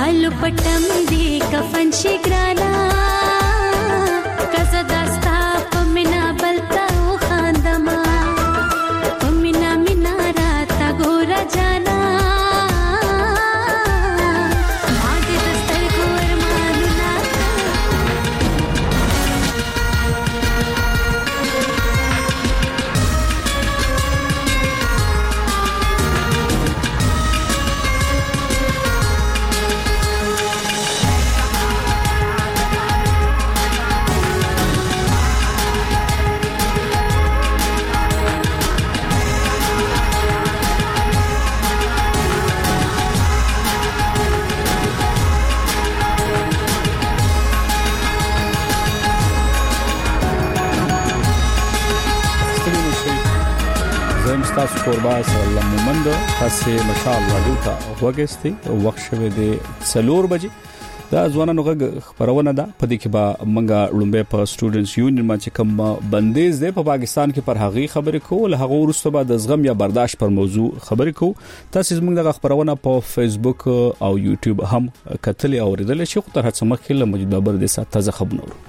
مالو پټم دی کفن شي ګرانا کزه داستا پمنا بلتا خاندما پمنا مینا راتا ګورا جانا ماګه دستر ګور مانونا تاسو قربا سره مومند تاسو مشال راډیو ته وګستي وخت شوه د 4 بجې دا ځوانانو غږ خبرونه ده په دې کې به منګه لومبه په سټوډنټس یونین ما چې کوم بندیز ده په پاکستان کې پر هغه خبرې کول هغه ورسته به د زغم یا برداشت پر موضوع خبرې کو تاسو زموږ د خبرونه په فیسبوک او یوټیوب هم کتل او ریدل شي خو تر هڅه مخکې له موجوده بر د سات تازه خبرونه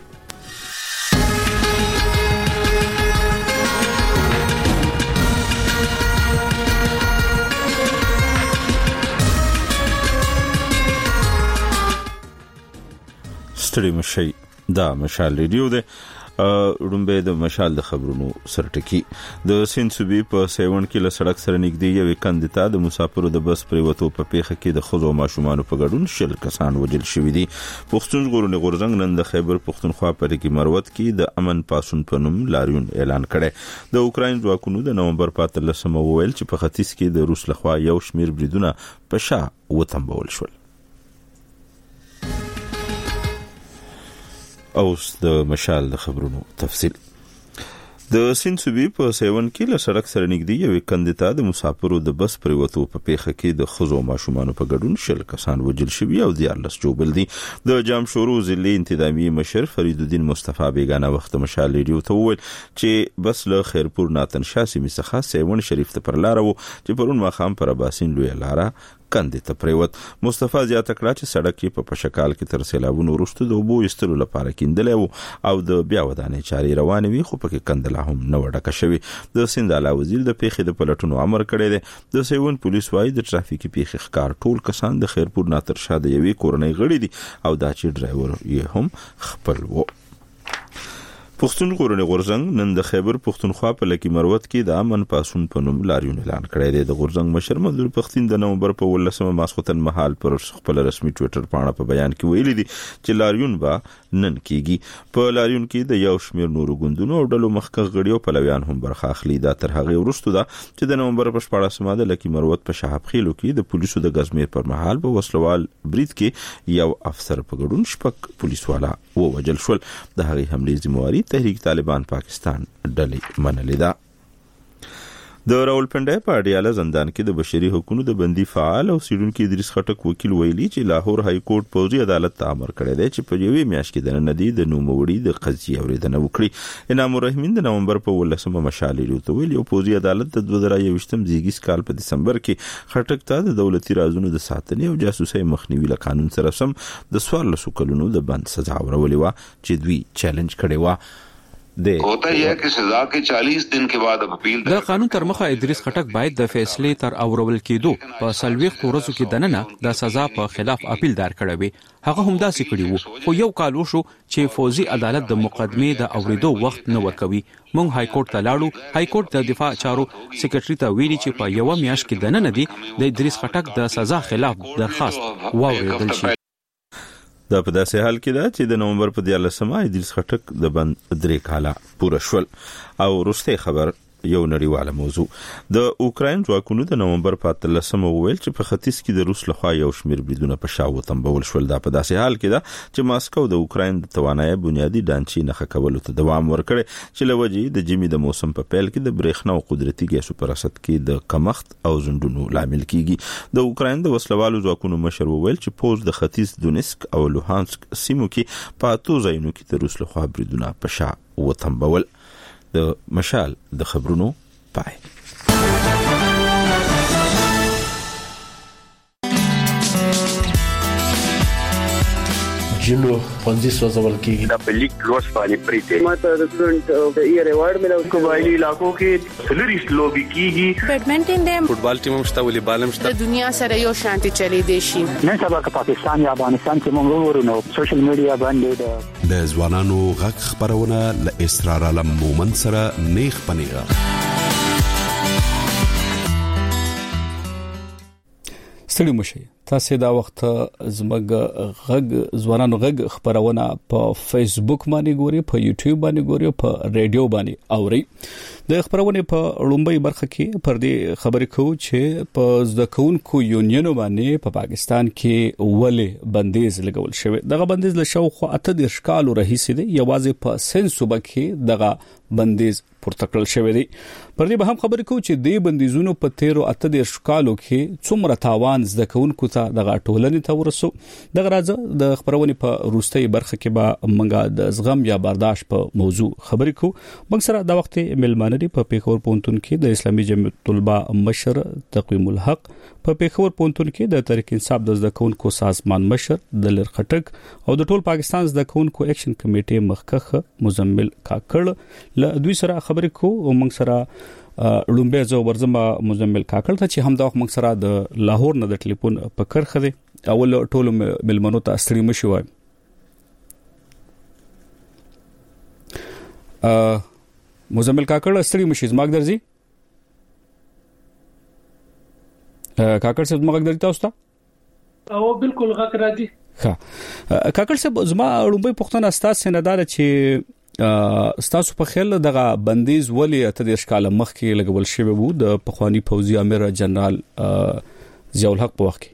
ستړي مشي دا مشال ریډیو ده رومبه د مشال د خبرونو سرټکی د سینسوبي په 7 کې له سړک سره نږدې یو کاندیدا د مسافرو د بس پریوتو په پیخه کې د خزو ماشومان په ګډون شل کسان وجل شوې دي پښتون غورځنګ نن د خیبر پښتونخوا په کې مروت کې د امن پاسون په نوم لاریون اعلان کړي د اوکراین ځواکونو د نومبر 15 ویل چې په ختیځ کې د روس لخوا یو شمیر بریدونه په شا وتمبول شول اوس د مشال د خبرونو تفصیل د سینسوبي په 7 کې له سړک سره نږدې یو کاندیدا د مسافرو د بس پریوتو په پیخه کې د خزو ماشومان په ګډون شل کسان وجل شوی او 14 جوبل دي د جام شورو ضلع انتظامی مشر فرید الدین مصطفی بیگانه وخت مشال ریډیو ته وویل چې بس له خیرپور ناتن شاسي مسخه سیون شریف ته پر لار وو چې پرون ماخام پر اباسین لوی لاره کندې ته پریوت مصطفی زیاته کړه چې سړک کې په پشکال کې تر سیلابونو وروسته د اوبو استلو لپاره کیندلې او د بیا ودانې چاري روانې وي خو پکې کندلا هم نه وډکه شوی د سند اعلی وزیر د پیښې د پلټونو امر کړی دی د سیون پولیس وايي د ټرافیکي پیښې ښکار ټول کسان د خیرپور ناتر شاده یوي کورنۍ غړي دي او دا چې ډرایور یې هم خپل وو پښتون غورځنګ نن د خیبر پښتونخوا په لکی مروت کې د امن پاسون په نوم لاریون اعلان کړی دی د غورځنګ مشر منظور پښتين د نومبر په 18 ماسختن مهال پر خپل رسمي ټوئیټر باندې په بیان کې ویلي دي چې لاریون به نن کېږي په لاریون کې د یو شمیر نورو ګوندونو او ډلو مخکښ غړیو پلویان هم برخه اخلي دا تر هغه وروسته ده چې د نومبر په 14 د لکی مروت په شهاب خیلو کې د پولیسو د غزمیر پر مهال په وسلوال برید کې یو افسر په ګډون شپږ پولیسوالا ووجل شول د هغه حملې ذمہواری تحریک طالبان پاکستان ډلې منلې ده د راولپنډۍ په اډیاله زندان کې د بشري حقوقو د بندي فعال او سیډونکو ادریس خټک وکیل ویلي چې لاهور های کورټ پوځي عدالت ته امر کړی دی چې په یوې میاشت کې د ندی د نوموړي د قضیې اوریدنه وکړي انعام الرحمن د نومبر په 18 مشالې لوته ویل یو پوځي عدالت د 2021 زیږیز کال په دسمبر کې خټک ته د دولتي رازونو د ساتنې او جاسوسۍ مخنیوي له قانون سره سم د 14 کلونو د بند سزا ورولې و چې دوی چیلنج کړي و होता यह कि सजा के 40 दिन के बाद अपील د قانون تر مخه ادریس خټک باید د فیصلې تر اورول کېدو په سلويخ ورځو کې دننه د سزا په خلاف اپیل دار کړی وي هغه هم داسې کړی وو خو یو کال وشو چې فوزي عدالت د مقدمې د اوریدو وخت نه ورکوي مونږ های کورټ ته لاړو های کورټ د دفاع چارو سیکریټری ته ویلي چې په یو میاشت کې دننه دی د ادریس خټک د سزا خلاف درخواست واوریدل شي دا په داسې حال کې ده چې د نومبر په 14 ادریس خټک د بند 3 کاله پوره شول او وروسته خبر یو نړیواله موضوع د اوکراین ځواکونو د نومبر په 13 ویل چې په ختیځ کې د روس لخوا یو شمیر بریدونه په شاو تنبول شول دا په داسې حال کې ده چې ماسکو د اوکراین د توانایي بنیادی ډانچې نه خکولو ته دوام ورکړي چې لوجې د جمی د موسم په پیل کې د برېښنا او قدرتي ګیسو پر اساس کې د کمښت او زندونو لامل کیږي د اوکراین د وسلوالو ځواکونو مشر ویل چې پوز د ختیځ دونیسک او لوهانسک سیمو کې په اتو ځایونو کې د روس لخوا بریدونه په شا وتنبول د مشال د خبرونو پای جلو پنځه سوځول کیږي د پلیک لوس باندې پریته ماته د سټوډنټ ایئر ایوارډ ملو قبایلی علاقو کې سلریست لوبي کیږي بیډمنټن دی فوټبال ټیم هم شته ولې بالم شته د دنیا سره یو شانتي چلی دی شي نن سبا که پاکستان یا افغانستان کې موږ ورونو سوشل میډیا باندې د ځوانانو غږ خبرونه ل اسرار عالم مومن سره نیخ پنیغه ستړي مشي تاسو دا وخت زمګ غږ ځوانانو غږ خبرونه په فیسبوک باندې ګوري په یوټیوب باندې ګوري په ریډیو باندې اوري د خبرونه په لومبي برخه کې پر دې خبرې کوو چې په ځکهونکو یونین باندې په پاکستان کې ولې بندیز لګول شوی دغه بندیز له شاوخوا 18 کالو رئیس دی یوازې په سن صوبه کې دغه بندیز پورته کړل شوی دی پر دې به هم خبرې کوو چې د بندیزونو په 13 کالو کې څومره تاوان ځکهونکو ته دغه ټولنې ته ورسو دغه راځه د خبرونه په روستۍ برخه کې به منګه د زغم یا برداشت په موضوع خبرې کوو موږ سره دا وخت ملمانه په پیښور پونتون کې د اسلامي جمعیت طلبه مشر تقویم الحق په پیښور پونتون کې د تحریک انصاف د ځکهونکو سازمان مشر دلر خټک او د ټول پاکستان ځکهونکو اکشن کمیټې مخکخ مزمل کاکړ له دوی سره خبرې کوو او موږ سره لومبه زو ورزما مزمل کاکړ ته چې هم دا موږ سره د لاهور نه د ټلیفون په کرخه دی اول ټول ملمنو ته استری مشي وای مزمل کاکړ استری مشي زماګ درځي کاکړ صاحب زماګ درځي تاسو ته او بالکل غږ راځي ها کاکړ صاحب زما لومبه پښتون استاد سندار چې ستاسو په خیال دغه بندیز ولی ته د اشکال مخ کې لګول شوی وو د پخوانی فوزي امیر جنرال ضیاء الحق په وخت کې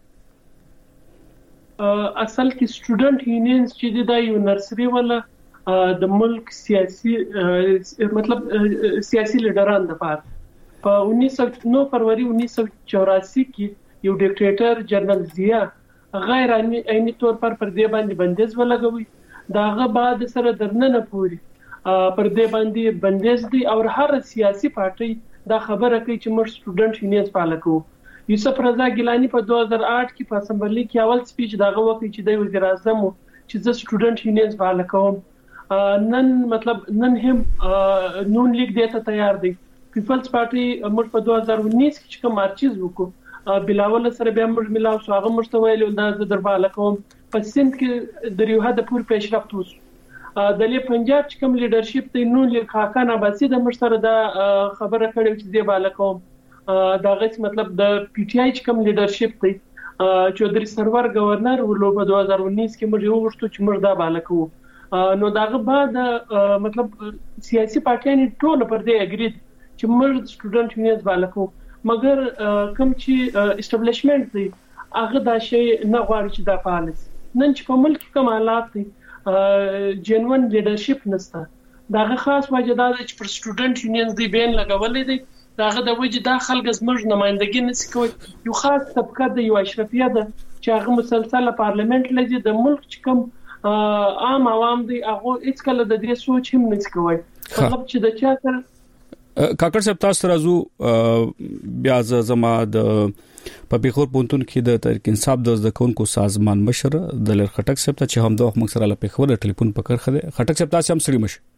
اصل کې سټوډنټ یونینز چې د یو نرسري ولا د ملک سیاسي مطلب سیاسي لیډران د پاره په 19 فروری 1984 کې یو ډیکټیټر جنرال ضیاء غیر عیني تور پر دې باندې بندیز ولګوي داغه بعد سره درننه پوری پر دې باندې بندیز دی او هر سیاسي پارټي دا خبره کوي چې موږ سټوډنټ یونینز پالکو یوسف رضا ګیلانی په 2008 کې په اسمبلی کې اول سپیچ داغه وکړي چې د وزیر اعظم چې د سټوډنټ یونینز پالکو نن مطلب نن هم نون لیگ دیته تیار دی پیپلز پارټي موږ په 2019 کې کوم مارچز وکړو بلاول سره به موږ ملاو شو هغه مشتویل دا درباله کوم په سند کې د یو هدا پور پیشرفت وشو د لی پنجاب چې کوم لیډرشپ ته نون لیگ خاکان عباسی د مشتره دا خبره کړې چې دی بالا کوم دا غږ مطلب د پی ټی آی چې کوم لیډرشپ ته چودري سرور گورنر ولو په 2019 کې موږ یو وشتو چې موږ دا بالا کوو نو داغه بعد مطلب سیاسي پارټیان ټول پر دې اګری چې موږ سټوډنټ یونینز بالا کوو مګر کوم چې اسټابلیشمنت دی هغه دا شی نه غواړي چې دا فعال شي نن چې په ملک کوم حالات دي جنون لیډرشپ نشته داغه خاص وجه دا چې پر سټوډنټ یونینز دی بین لګولې دي داغه د وجه د خلک زموږ نمائندګي نشي کوي یو خاص طبقه د یو اشرفیه ده چې هغه مسلسل پارلیمنت لږه د ملک کوم عام عوام دي هغه هیڅ کله د دې سوچ هم نشي کوي مطلب چې د چا سره کاکړ صاحب تاسو راځو بیا زما د په پیښور پونتون کې د تحریک انصاف د ځکهونکو سازمان مشر دلر خټک صاحب ته چې هم دوه موږ سره له پیښور ټلیفون پکړ خده خټک صاحب تاسو هم سړي مشه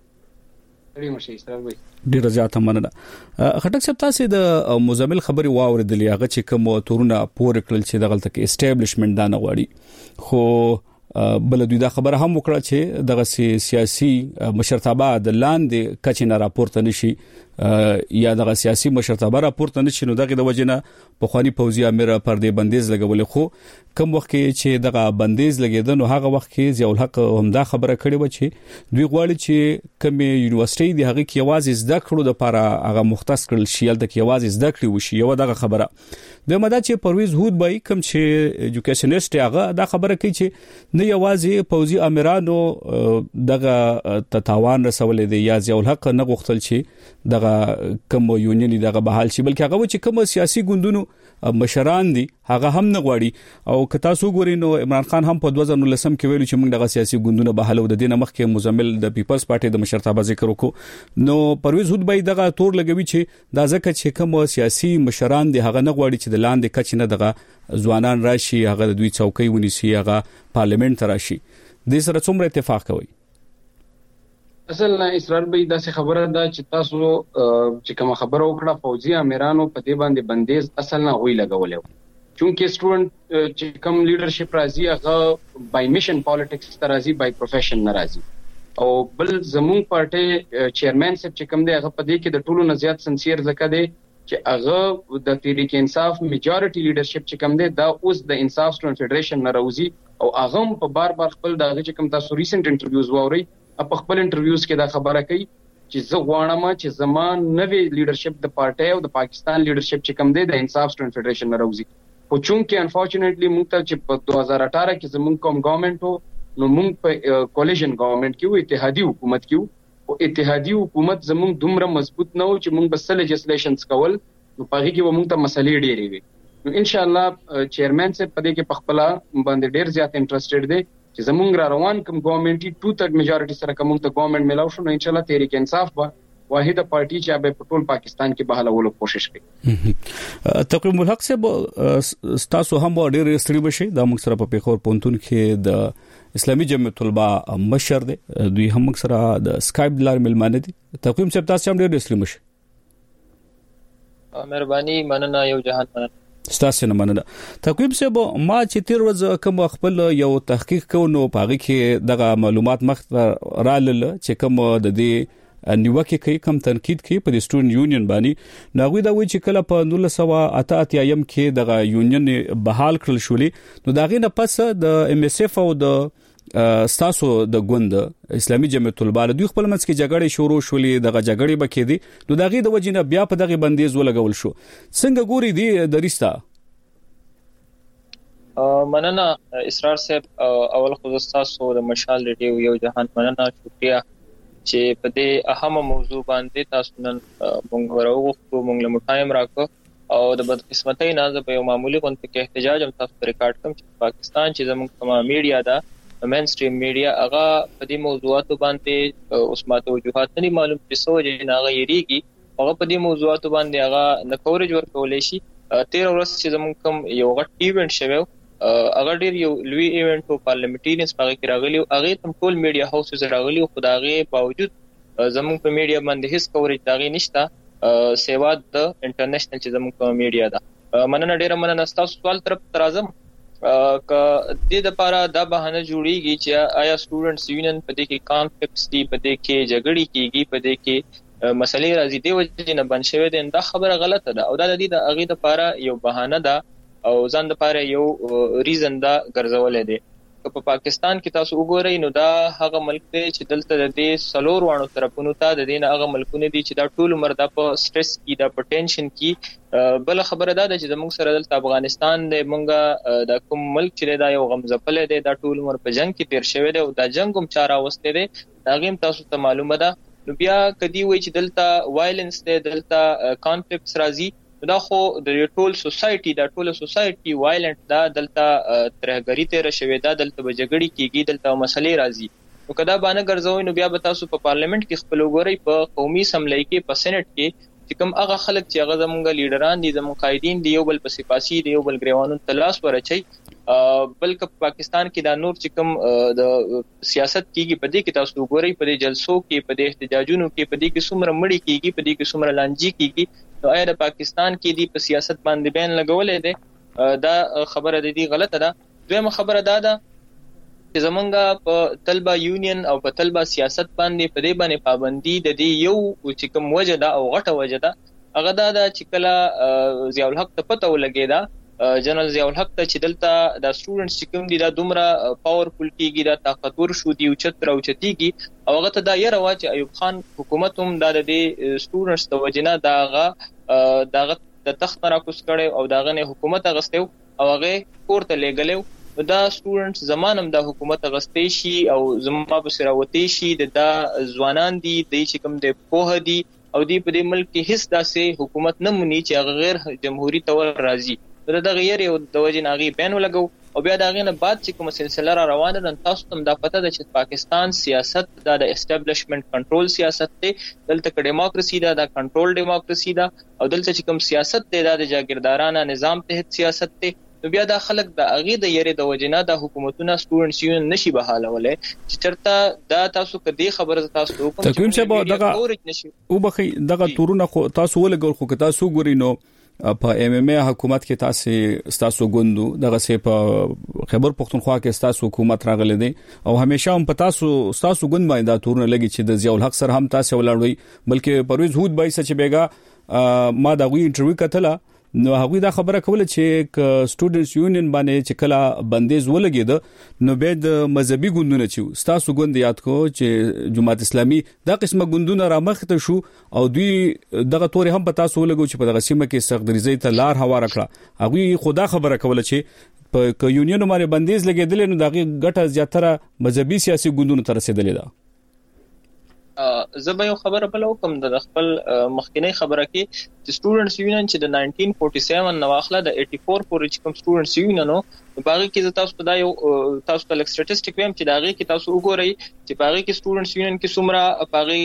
ډیر زیات مننه خټک صاحب تاسو د مزمل خبري واوریدلې هغه چې کوم تورونه پور کړل چې د غلطه کې اسټابلیشمنت دا نه غواړي خو بل دوی دا خبره هم وکړه چې دغه سیاسي مشرتابه د لاندې کچې نه راپورته نشي یا دغه سیاسي مشرتابه راپورته نشي نو دغه د وجنه په خواني فوزي امیر پر دې بندیز لګول خو کوم وخت کې چې دغه بندیز لګیدل نو هغه وخت کې ضیاء الحق هم دا خبره کړې و چې دوی غواړي چې کوم یونیورسيټي دی هغه کې आवाज زده کړو د لپاره هغه مختص کړل شي د کې आवाज زده کړی وشي یو دغه خبره د مدا چې پرویز هود بای کوم چې ایجوکیشنست هغه دا خبره کوي چې نه یوازې فوزي امیرانو دغه تتاوان رسول دي یا ضیاء الحق نه غوښتل چې دغه کوم یونین دغه بحال شي بلکې هغه چې کوم سیاسي ګوندونو مشران دي هغه هم نه غواړي او که تاسو ګورئ نو عمران خان هم په 2019 کې ویلو چې موږ دغه سیاسي ګوندونه بحالو د دینه مخ کې مزمل د پیپلز پارټي د مشرتابه ذکر وکړو نو پرویز هود بای دغه تور لګوي چې دا ځکه چې کوم سیاسي مشران دي هغه نه غواړي چې د لاندې کچ نه دغه ځوانان راشي هغه د دوی څوکۍ ونیسي هغه پارلیمنت راشي د سره څومره اتفاق کوي؟ اصل نه اسرائیل به داسې خبره ده چې تاسو چې کوم خبره وکړه فوجي امیرانو په دې باندې بندیز اصل نه غوي لګولې چونکه سټوډنټ چې کوم لیډرشپ راځي هغه بای میشن پالیټکس راځي بای پروفیشن ناراضي او بل زمون پارټي چیرمن صاحب چې کوم دی هغه په دې کې د ټولو نه زیات سنسیر ځکه دی چې هغه د تحریک انصاف میجورټي لیډرشپ چې کوم دی دا اوس د انصاف سټوډنټ فدریشن ناراضي او هغه په بار خپل دغه چې کوم تاسو ریسنت انټرویوز ووري په خپل انټرویوز کې دا خبره کوي چې زه غواړم چې زمان نوې لیډرشپ د پارټي او د پاکستان لیډرشپ چې کوم دی د انصاف سټوډنټ فدریشن ناراضي خو چونکه انفورچونټلی موږ ته چې په 2018 کې زموږ کوم ګورنمنت نو موږ په کولیژن ګورنمنت کې اتحادي حکومت کې او اتحادي حکومت زموږ دومره مضبوط نه و چې موږ بس لیجسلیشنز کول نو په هغه کې موږ ته مسلې ډېرې وي نو ان شاء الله چیرمن سے په دې کې په خپل باندې ډېر زیات انټرېسټډ دی چې زموږ را روان کوم ګورنمنت 2/3 میجورټي سره کوم ته ګورنمنت ملاو شو نو ان شاء الله تحریک انصاف به واحده پارټي چې به په ټول پاکستان کې بحالولو کوشش کوي. تقریم الحق صاحب تاسو هم ډېر ستړي بشي د موږ سره په پیښور پونتون کې د اسلامي جمعیت الطلبه مشر دی دوی هم موږ سره د اسکایپ لار ملمانه دي. تقریم صاحب تاسو هم ډېر ستړي بشي. مهرباني مننه یو جهان مننه ستاسو نه مننه. تقویم صاحب ما چې تیر ورځ کوم خپل یو تحقیق کوو نو پاره کې دغه معلومات مخ رالل چې کوم د دې نیوکه کوي کوم تنقید کوي په سټوډنټ یونین باندې ناغوی دا وی چې کله په 1988 یم کې دغه یونین بحال کړل شولې نو داغه نه پس د ام اس اف او د ستاسو د ګوند اسلامي جمعیت الطلبه دوی خپل منځ کې جګړې شروع شولې دغه جګړې بکې دي نو دغه د وجنه بیا په دغه بندیز ولګول شو څنګه ګوري دي دریستا؟ مننه اسرار صاحب اول خو تاسو د مشال ریډیو یو جهان مننه شکریا چې په دې اهمه موضوع باندې تاسو نن مونږ ورغوښتو مونږ له مټایم راکو او د بدقسمتۍ نه په یو معمولی غونډه کې احتجاج هم تاسو ریکارډ کوم چې پاکستان چې زموږ کومه میډیا ده مین سټریم میډیا هغه په دې موضوعاتو باندې اوس ماته وجوهات نه معلوم چې سوجې نه غیریږي هغه په دې موضوعاتو باندې هغه نه کورج ورکولې شي 13 ورځ چې زموږ کوم یو غټ ایونت شوی هغه ډیر یو لوی ایونت او پارلیمنټریانز په کې راغلي هغه تم ټول میډیا هاوسز راغلي خدای باوجود زموږ په میډیا باندې هیڅ کورج داغي نشته سیوا د انټرنیشنل چې زموږ کوم میډیا ده مننه ډیر مننه تاسو سوال طرف ترازم ک د لپاره دا بهانه جوړیږي چې آیا سټوډنټس یونین په دې کې کانفلکټس دي په دې کې جګړې کیږي په دې کې مسلې راځي دی وجه نه بن شوی دی دا خبره غلطه ده او دا د دې د اغه لپاره یو بهانه ده او ځان لپاره یو ریزن دا ګرځولې دی په پاکستان کې تاسو وګورئ نو دا هغه ملک دی چې دلته د دې سلور وانو طرفونو ته د دین هغه ملکونه دي چې دا ټول عمر د په سټرس کې د پټنشن کې بل خبره ده چې زموږ سره دلته افغانستان د مونږه د کوم ملک چې دا یو غمزپل دی دا ټول عمر په جنگ کې تیر شوی دی او دا جنگ هم چاره واستې دی دا غیم تاسو ته معلومه ده نو بیا کدی وای چې دلته وایلنس دی دلته کانفلکټس راځي دا خو د ټول سوسايټي دا ټول سوسايټي وایلنت دا دلته ترهګری تیر شوی دا دلته بجګړی کیږي دلته مسلې راځي نو کدا باندې ګرځوي نو بیا به تاسو په پارلیمنت کې خپل وګورئ په قومي اسمبلی کې په سېنات کې چې کوم هغه خلک چې هغه زمونږ لیډران دي زموږ قائدین دي یو بل په سپاسي دي یو بل ګریوانو تلاش ورچي بلکې پاکستان کې دا نور چې کوم د سیاست کیږي په دې کې تاسو وګورئ په دې جلسو کې په دې احتجاجونو کې په دې کې څومره مړی کیږي په دې کې څومره لانجی کیږي نو آیا د پاکستان کې دی په سیاست باندې بین لګولې ده دا خبره د دې غلطه ده. دویمه خبره دا ده چې زمونږ په طلبه یونین او په طلبه سیاست باندې په دې باندې پابندي د دې یو چې کوم وجه ده او غټه وجه ده هغه دا چې کله ضیاء الحق ته پته ولګیدا جنرال ضیاء الحق ته چې دلته د سټوډنټس چې کوم دي دا دومره پاورفل کیږي دا طاقتور شو دی او چتر او چتیږي او هغه ته دا یې روا چې ایوب خان حکومت هم د دې سټوډنټس د وجنه داغه د تخت را کوس کړي او داغه نه حکومت غستو او هغه کوړه لګلو دا سټوډنټس زمانم د حکومت غستې شي او زما په سراوتی شي د ځوانان دي د چې کوم د پوهه دي او دی په دې ملک کې هیڅ داسې حکومت نه مونږ چې غیر جمهوریت تور راځي دا غیر یو د وجه ناغي بین ولګو او بیا داغه نه بعد چې کوم سلسله را روانه ده تاسو ته دا پته ده چې پاکستان سیاست د اسټابلیشمنت کنټرول سیاست دی دلته ډیموکراسي ده د کنټرول ډیموکراسي ده او دلته چې کوم سیاست دی د جاګیردارانه نظام تحت سیاست دی نو بیا دا خلک د اغه د یری د وجنه د حکومتونو سټوډنټس یونین نشي بحالولای چې چرته دا تاسو کدي خبره تاسو کوم تقویم چې به دغه او بخي دغه تورونه خو تاسو ولګول خو تاسو ګوري نو په ام ام ای حکومت کې تاسو ګوندو دغه سه په خیبر پختونخوا کې تاسو حکومت راغله دي او همیشه هم په تاسو ګوند باندې دا تورونه لګي چې د ضیاء الحق سره هم تاسو ولاړوي بلکې پرویز هود بای سچ بیګا ما دا غوي انټرویو کتله نو هغه دا خبره کوله چې سټوډنټس یونین باندې چې کله بندیز ولګید نو به د مذهبي ګوندونه چې تاسو ګوند یاد کو چې جماعت اسلامي دا قسمه ګوندونه را مخته شو او دوی دغه تور هم پتا سو لګو چې په دغه سیمه کې سختدریزي ته لار هوار کړه هغه خدا خبره کوله چې په یونین باندې بندیز لګیدل نو دغه ګټه زیاتره مذهبي سیاسي ګوندونو ته رسیدلې ده زه به یو خبره بل وکم د خپل مخکینی خبره کې چې سټوډنټس یونین چې د 1947 نو واخله د 84 پورې چې کوم سټوډنټس یونین نو باغی کې تاسو په دا یو تاسو ته سټټیسټیک ویم چې داغه کې تاسو وګورئ چې باغی کې سټوډنټس یونین کې څومره باغی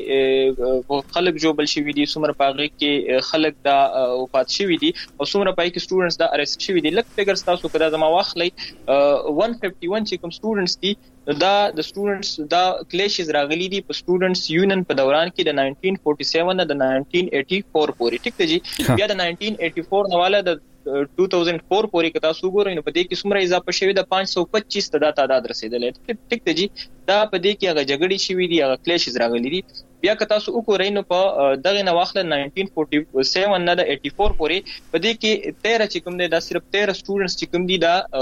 کې خلک جوبل شوی دي څومره باغی کې خلک دا وفات شوی دي او څومره پای کې سټوډنټس دا ارست شوی دي لکه فګرز تاسو کدا زما واخلئ 151 چې کوم سټوډنټس دي دا د سټوډنټس دا کلیشز راغلي دي په سټوډنټس یونین په دوران کې د 1947 نه د 1984 پورې ټیک دی بیا د 1984 نواله د 2004 پورې کتا سوګورې نو په دې کې څومره اضافه شوی د 525 ته تعداد رسیدلې ټیک دی دا په دې کې هغه جګړې شوی دي هغه کلیشز راغلي دي بیا کتا سو وګورئ نو په دغه نواخله 1947 نه د 84 پورې په دې کې 13 چې کوم دي دا صرف 13 سټوډنټس چې کوم دي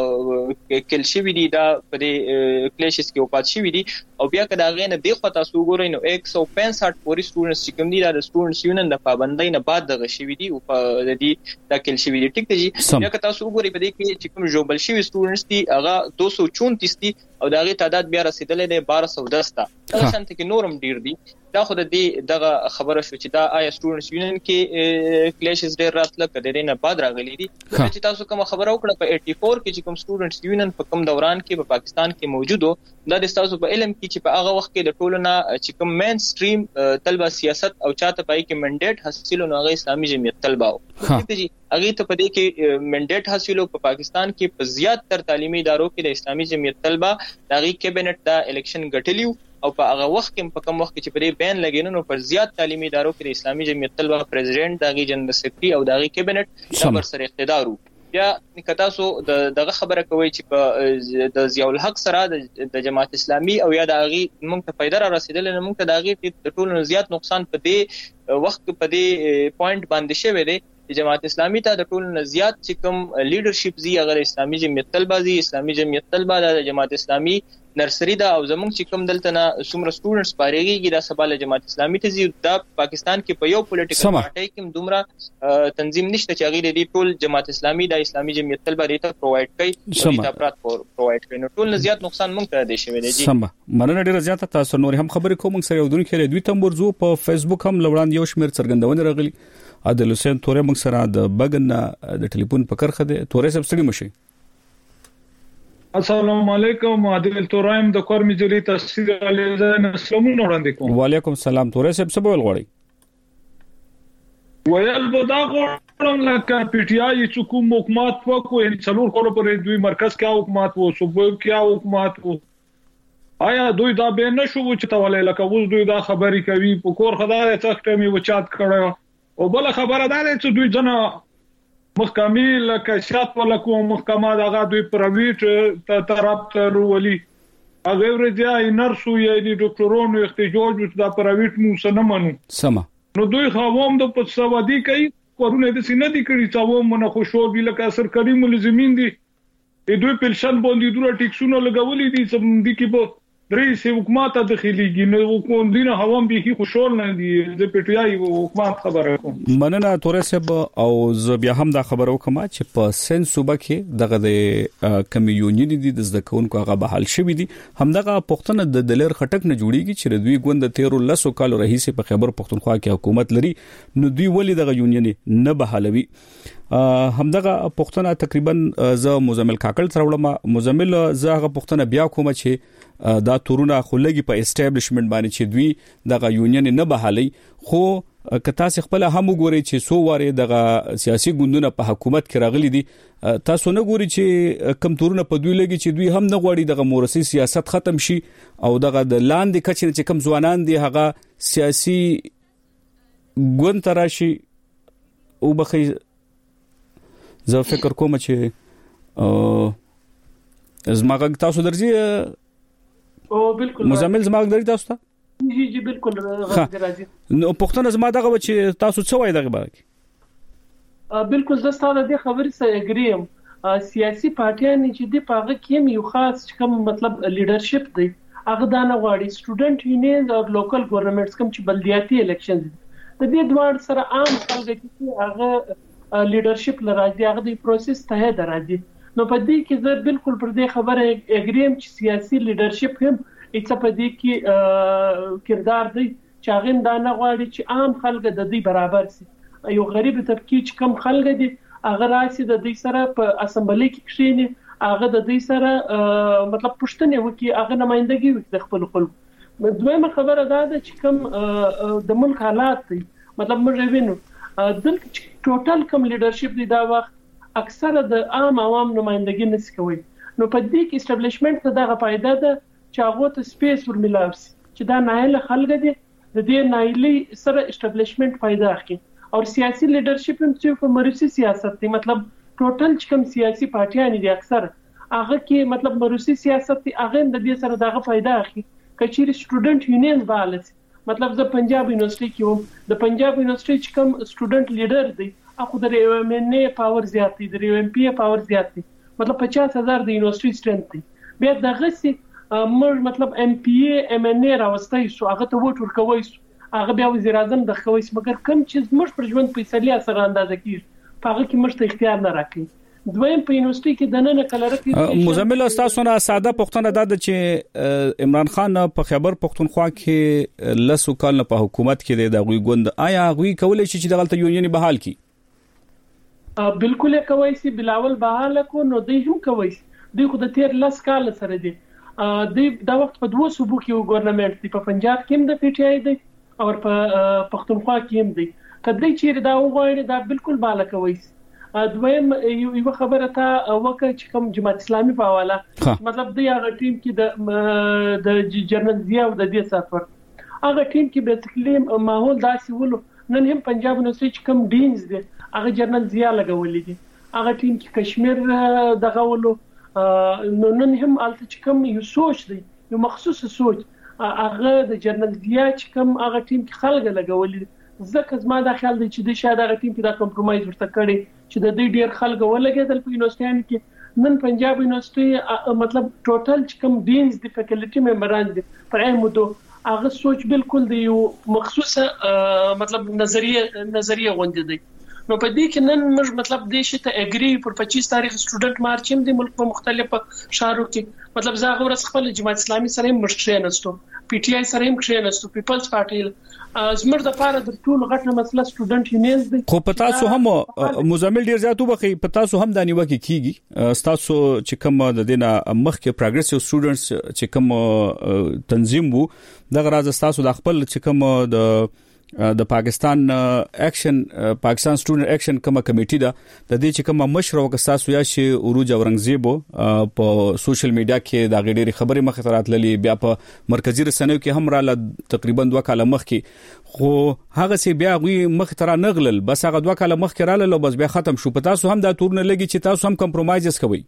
دا کل شوی دي دا په دې کلیشز کې وفات شوی دي او بیا کدا غینه د خطا سو وګورئ نو 165 پورې سټوډنټس چې کوم دي دا سټوډنټس یونین د پابندۍ نه بعد دغه شوی دي او په دې دا کل شوی دي ټیک دی بیا کتا سو وګورئ په دې کې چې کوم جوبل شوی سټوډنټس دي هغه 234 دي او دغه تعداد بیا رسیدلې دی 1210 ته دا شانته کې نورم ډیر دي دا خو د دې دغه خبره شو چې دا آیا سټوډنټس یونین کې کلیشز ډیر راتله کډې نه بعد راغلي دي چې تاسو کوم خبره وکړه په 84 کې چې کوم سټوډنټس یونین په کوم دوران کې په پاکستان کې موجودو دا د تاسو په علم کې چې په هغه وخت کې د ټولو نه چې کوم مین سټریم طلبه سیاست او چاته پای کې منډیټ حاصلو نو هغه اسلامي جمعیت طلبه او دي هغه ته په دې کې منډیټ حاصلو په پاکستان کې په زیات تر تعلیمي ادارو کې د اسلامي جمعیت طلبه دغه کابینټ دا الیکشن ګټلیو او په هغه وخت کې په کوم وخت کې چې په دې بین لګینو نو پر زیات تعلیمي ادارو کې د اسلامي جمعیت طلبه پریزیډنټ دغه جنرال سیکریټری او دغه کابینټ دا بر سره اقتدار بیا کتا سو دغه خبره کوي چې په د ضیاء الحق سره د جماعت اسلامي او یا د هغه موږ ته فائدہ را رسیدل نه موږ ته دغه ټول زیات نقصان په دې وخت په دې پوینټ باندې شوی دی جماعت اسلامي ته د ټول زیات چې کوم لیډرشپ زی اگر اسلامي جمعیت طلبه زی اسلامي جمعیت طلبه د جماعت اسلامي نرسری دا او زمونږ چې کوم دلته نه څومره سټوډنټس پاريږي دا سباله جماعت اسلامي ته زی دا پاکستان کې په یو پولیټیکل پارټي کې دومره تنظیم نشته چې هغه د ټول جماعت اسلامي د اسلامي جمعیت طلبه ریته پرووایډ کوي د افراد پرووایډ کوي نو ټول زیات نقصان مونږ ته دی شوی دی جی سم مننه ډیره زیاته تاسو نور هم خبرې کوم سره ودون کې دوی تم ورزو په فیسبوک هم لوړاند یو شمیر څرګندونه راغلي عادل حسین تورې موږ سره د بغن د ټلیفون په کرخه ده تورې سبسټډي مشي السلام علیکم عادل تورایم د کور مجلي تفسیر علیزه سلامونه وړاندې کوم وعلیکم السلام تورې سب ول غوړی ویل بدا غوړم لکه پی ټی آی چې کوم حکومت وکړو ان څلور کول پر دوی مرکز کې حکومت وو صوبه کې حکومت وو آیا دوی دا به نشو چې تولې لکه اوس دوی دا خبرې کوي په کور خدای څخه می وچات کړو او بل خبره ده چې دوی جنا محکمې لکه شات ولا کوم محکمه دغه دوی پرایویټ طرف ته ورولي هغه ورځي نرسو یې د ډاکټرونو احتجاج چې دا پرایویټ مو سره منو سما نو دوی خووم د پڅوادي کوي ورونه د سینې دي کړی چې و مونږ خوشو بي لکه سرکاري ملزمین دي دوی پلشن باندې دوه ټیکسونه لګولې دي چې د کې په رئیس حکومت داخليږي نو کوم دینه هوام به خوشحال نه دي د پی ټی آی حکومت خبره کوم مننه تورې سب او ز بیا هم دا خبرو کوم چې په سن صوبه کې دغه د کمیونټي دي د ځکهونکو هغه بحال شوی دي همدغه پښتنه د دلر خټک نه جوړیږي چې دوی ګوند 13 کال رئیس په خیبر پښتونخوا کې حکومت لري نو دوی ولې دغه یونین نه بحالوي همدغه پښتنه تقریبا ز مزمل کاکل سره وړم مزمل ز هغه پښتنه بیا کوم چې دا تورونه خلګي په اسټابلیشمنت باندې چې دوی دغه یونین نه بحالي خو کتا سي خپل هم وګوري چې سو واره دغه سیاسي ګوندونه په حکومت کې راغلي دي تاسو نه ګوري چې کم تورونه په دوی لګي چې دوی هم نه غواړي دغه مورثي سیاست ختم شي او دغه د لاندې کچې چې کم ځوانان دي هغه سیاسي ګوند تراشي او بخي زه فکر کوم چې زماغ تاسو درځي او بالکل مزمل زماغ درځي تاسو ته جی بالکل راځي نو پښتون زما دغه چې تاسو څه وایي دغه باره بالکل زه ستاسو د خبرې سره اګریم سیاسي پارټیان چې د پاغه کې یو خاص کوم مطلب لیډرشپ دی هغه دا نه غواړي سټوډنټ یونینز او لوکل ګورنمنټس کوم چې بلدیاتي الیکشنز د دې دوه سره عام خلک چې هغه لیډرشپ لراځي هغه د پروسس ته درځي نو په دې کې زه بالکل پر دې خبره اګریم چې سیاسي لیډرشپ هم ایڅ په دې کې کردار دی چې هغه دا نه غواړي چې عام خلک د دې برابر سي یو غریب طبقه چې کم خلک دي هغه راسي د دې سره په اسمبلی کې کښینی هغه د دې سره مطلب پښتنه وکي هغه نمائندګي وکړي د خپل خلکو دویمه خبره دا ده چې کم د ملک حالات دي مطلب موږ وینو دلته ټوټل کم لیډرشپ دی دا وخت اکثره د عام عوام نمائندګي نس کوي نو په دې کې اسټابلیشمنت ته دغه فائدہ ده چې هغه ته سپیس ورملاوي چې دا نایله خلک دي د دې نایلي سره اسټابلیشمنت فائدہ اخلي او سیاسي لیډرشپ هم چې په مروسی سیاست دی مطلب ټوټل چې کوم سیاسي پارټیان دي اکثر هغه کې مطلب مروسی سیاست دی هغه د دې سره دغه فائدہ اخلي کچېر سټوډنټ یونین بالانس مطلب زه پنجاب یونیورسيټي کې وم د پنجاب یونیورسيټي چې کوم سټوډنټ لیډر دی اخو د ایمن پاور زیات دي د ایم پی پاور زیات دي مطلب 50000 د یونیورسيټي سټرنث دي بیا دغه سي مر مطلب ام پی ام ان راوستي سو هغه ته وټ ورکوي هغه بیا وزیر اعظم د خوي مګر کم چې مر پر ژوند فیصله سره اندازه کیږي هغه کې مشته اختیار نه راکړي دویم په یونیورسيټي کې دنه کلره کې مزمل استاد سره ساده پښتنه د چې عمران خان په خیبر پښتونخوا کې لسو کال په حکومت کې د غوي ګوند آیا غوي کولای شي چې دغه یونین بحال کی بالکل کوي سي بلاول بحال کو نو دوی هم کوي دوی خو د تیر لس کال سره دي دا وخت په دوه صوبو کې ګورنمنت دی په پنجاب کې هم د پی ټی آی دی او په پښتونخوا کې هم دی کله چې دا وغواړي دا بالکل بالا کوي دویم یو خبره ته وکړه چې کوم جماعت اسلامي په حواله مطلب دی هغه ټیم کې د جنرال ضیاء او د دې سفر هغه ټیم کې به تکلیم ماحول داسې ولو نن هم پنجاب یونیورسيټي کوم ډینز دي هغه جنرال ضیاء لګولې دي هغه ټیم کې کشمیر دغه ولو نو نن هم الته چې کوم یو سوچ دی یو مخصوص سوچ هغه د جنرال ضیاء چې کوم هغه ټیم کې خلک لګولې ځکه زما دا خیال دی چې د شاده هغه ټیم کې دا کمپرمایز ورته کړي چې د دې ډیر خلک ولګېدل په یونیورسيټي کې نن پنجاب یونیورسيټي مطلب ټوټل چې کوم ډینز د فیکلټي ممبران دي پر ایمودو هغه سوچ بالکل دی یو مخصوصه مطلب نظریه غونډه دی نو په دې کې نن موږ مطلب د شي ته اګری پر 25 تاریخ سټوډنټ مارچ هم د ملک په مختلفو شهرو کې مطلب زه غوړ خپل جماعت اسلامي سره مشکل نهستو پی ټی آی سره مشکل نهستو پیپلز پارټي زمر د پاره د ټول غټه مسله سټوډنټ یونینز دي خو پتا سو هم مزمل ډیر زیاتو بخي پتا سو هم دانی وکی کیږي تاسو چې کوم د دینه مخ کې پروګریسیو سټوډنټس چې کوم تنظیم وو د غراز تاسو د خپل چې کوم د پاکستان اکشن پاکستان سټوډنټ اکشن کومه کمیټه ده د دې چې کومه مشر وکستاسو یا شي عروج اورنګزیب په سوشل میډیا کې دا غډيري خبري مخ ترات للی بیا په مرکزی رسنیو کې هم را تقریبا 2 کال مخ کې خو هغه سي بیا غوي مخ تر نغلل بس هغه 2 کال مخ کې را لاله بس بیا ختم شو پتا سو هم دا تور نه لګي چې تاسو هم کمپرمایز کوي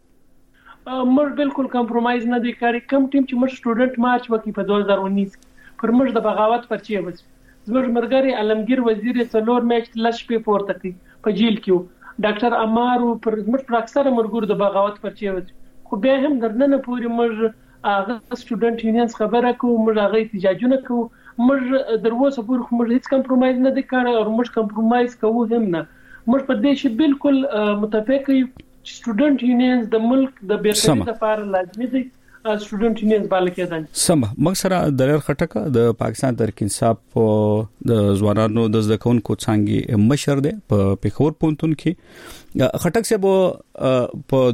مر بالکل کمپرمایز نه دی کاری کم ټیم چې مر سټوډنټ مارچ وکي په 2019 پر مر د بغاوت پرچی وځي زموږ مرګري علمگیر وزیر څلور میچ لش په پورته کې په جیل کې ډاکټر امارو پر زموږ اکثره مرګور د بغاوت پرچی وځي خو به هم درنه پوری مر هغه سټوډنټ یونینز خبره کو مر هغه احتجاجونه کو مر دروازه پور خو مر هیڅ کمپرمایز نه دی کړی او مر کمپرمایز کوو هم نه مر په دې شی بالکل متفق یو سټوډنټ یونینز د ملک د بیرته لپاره لازمي دي سټوډنټ یونین بالکدان سم مکسره دلر خټک د پاکستان تحریک انصاف د ځوانانو د ځکونکو څنګه مشر دی په پیښور پونتون کې خټک صاحب په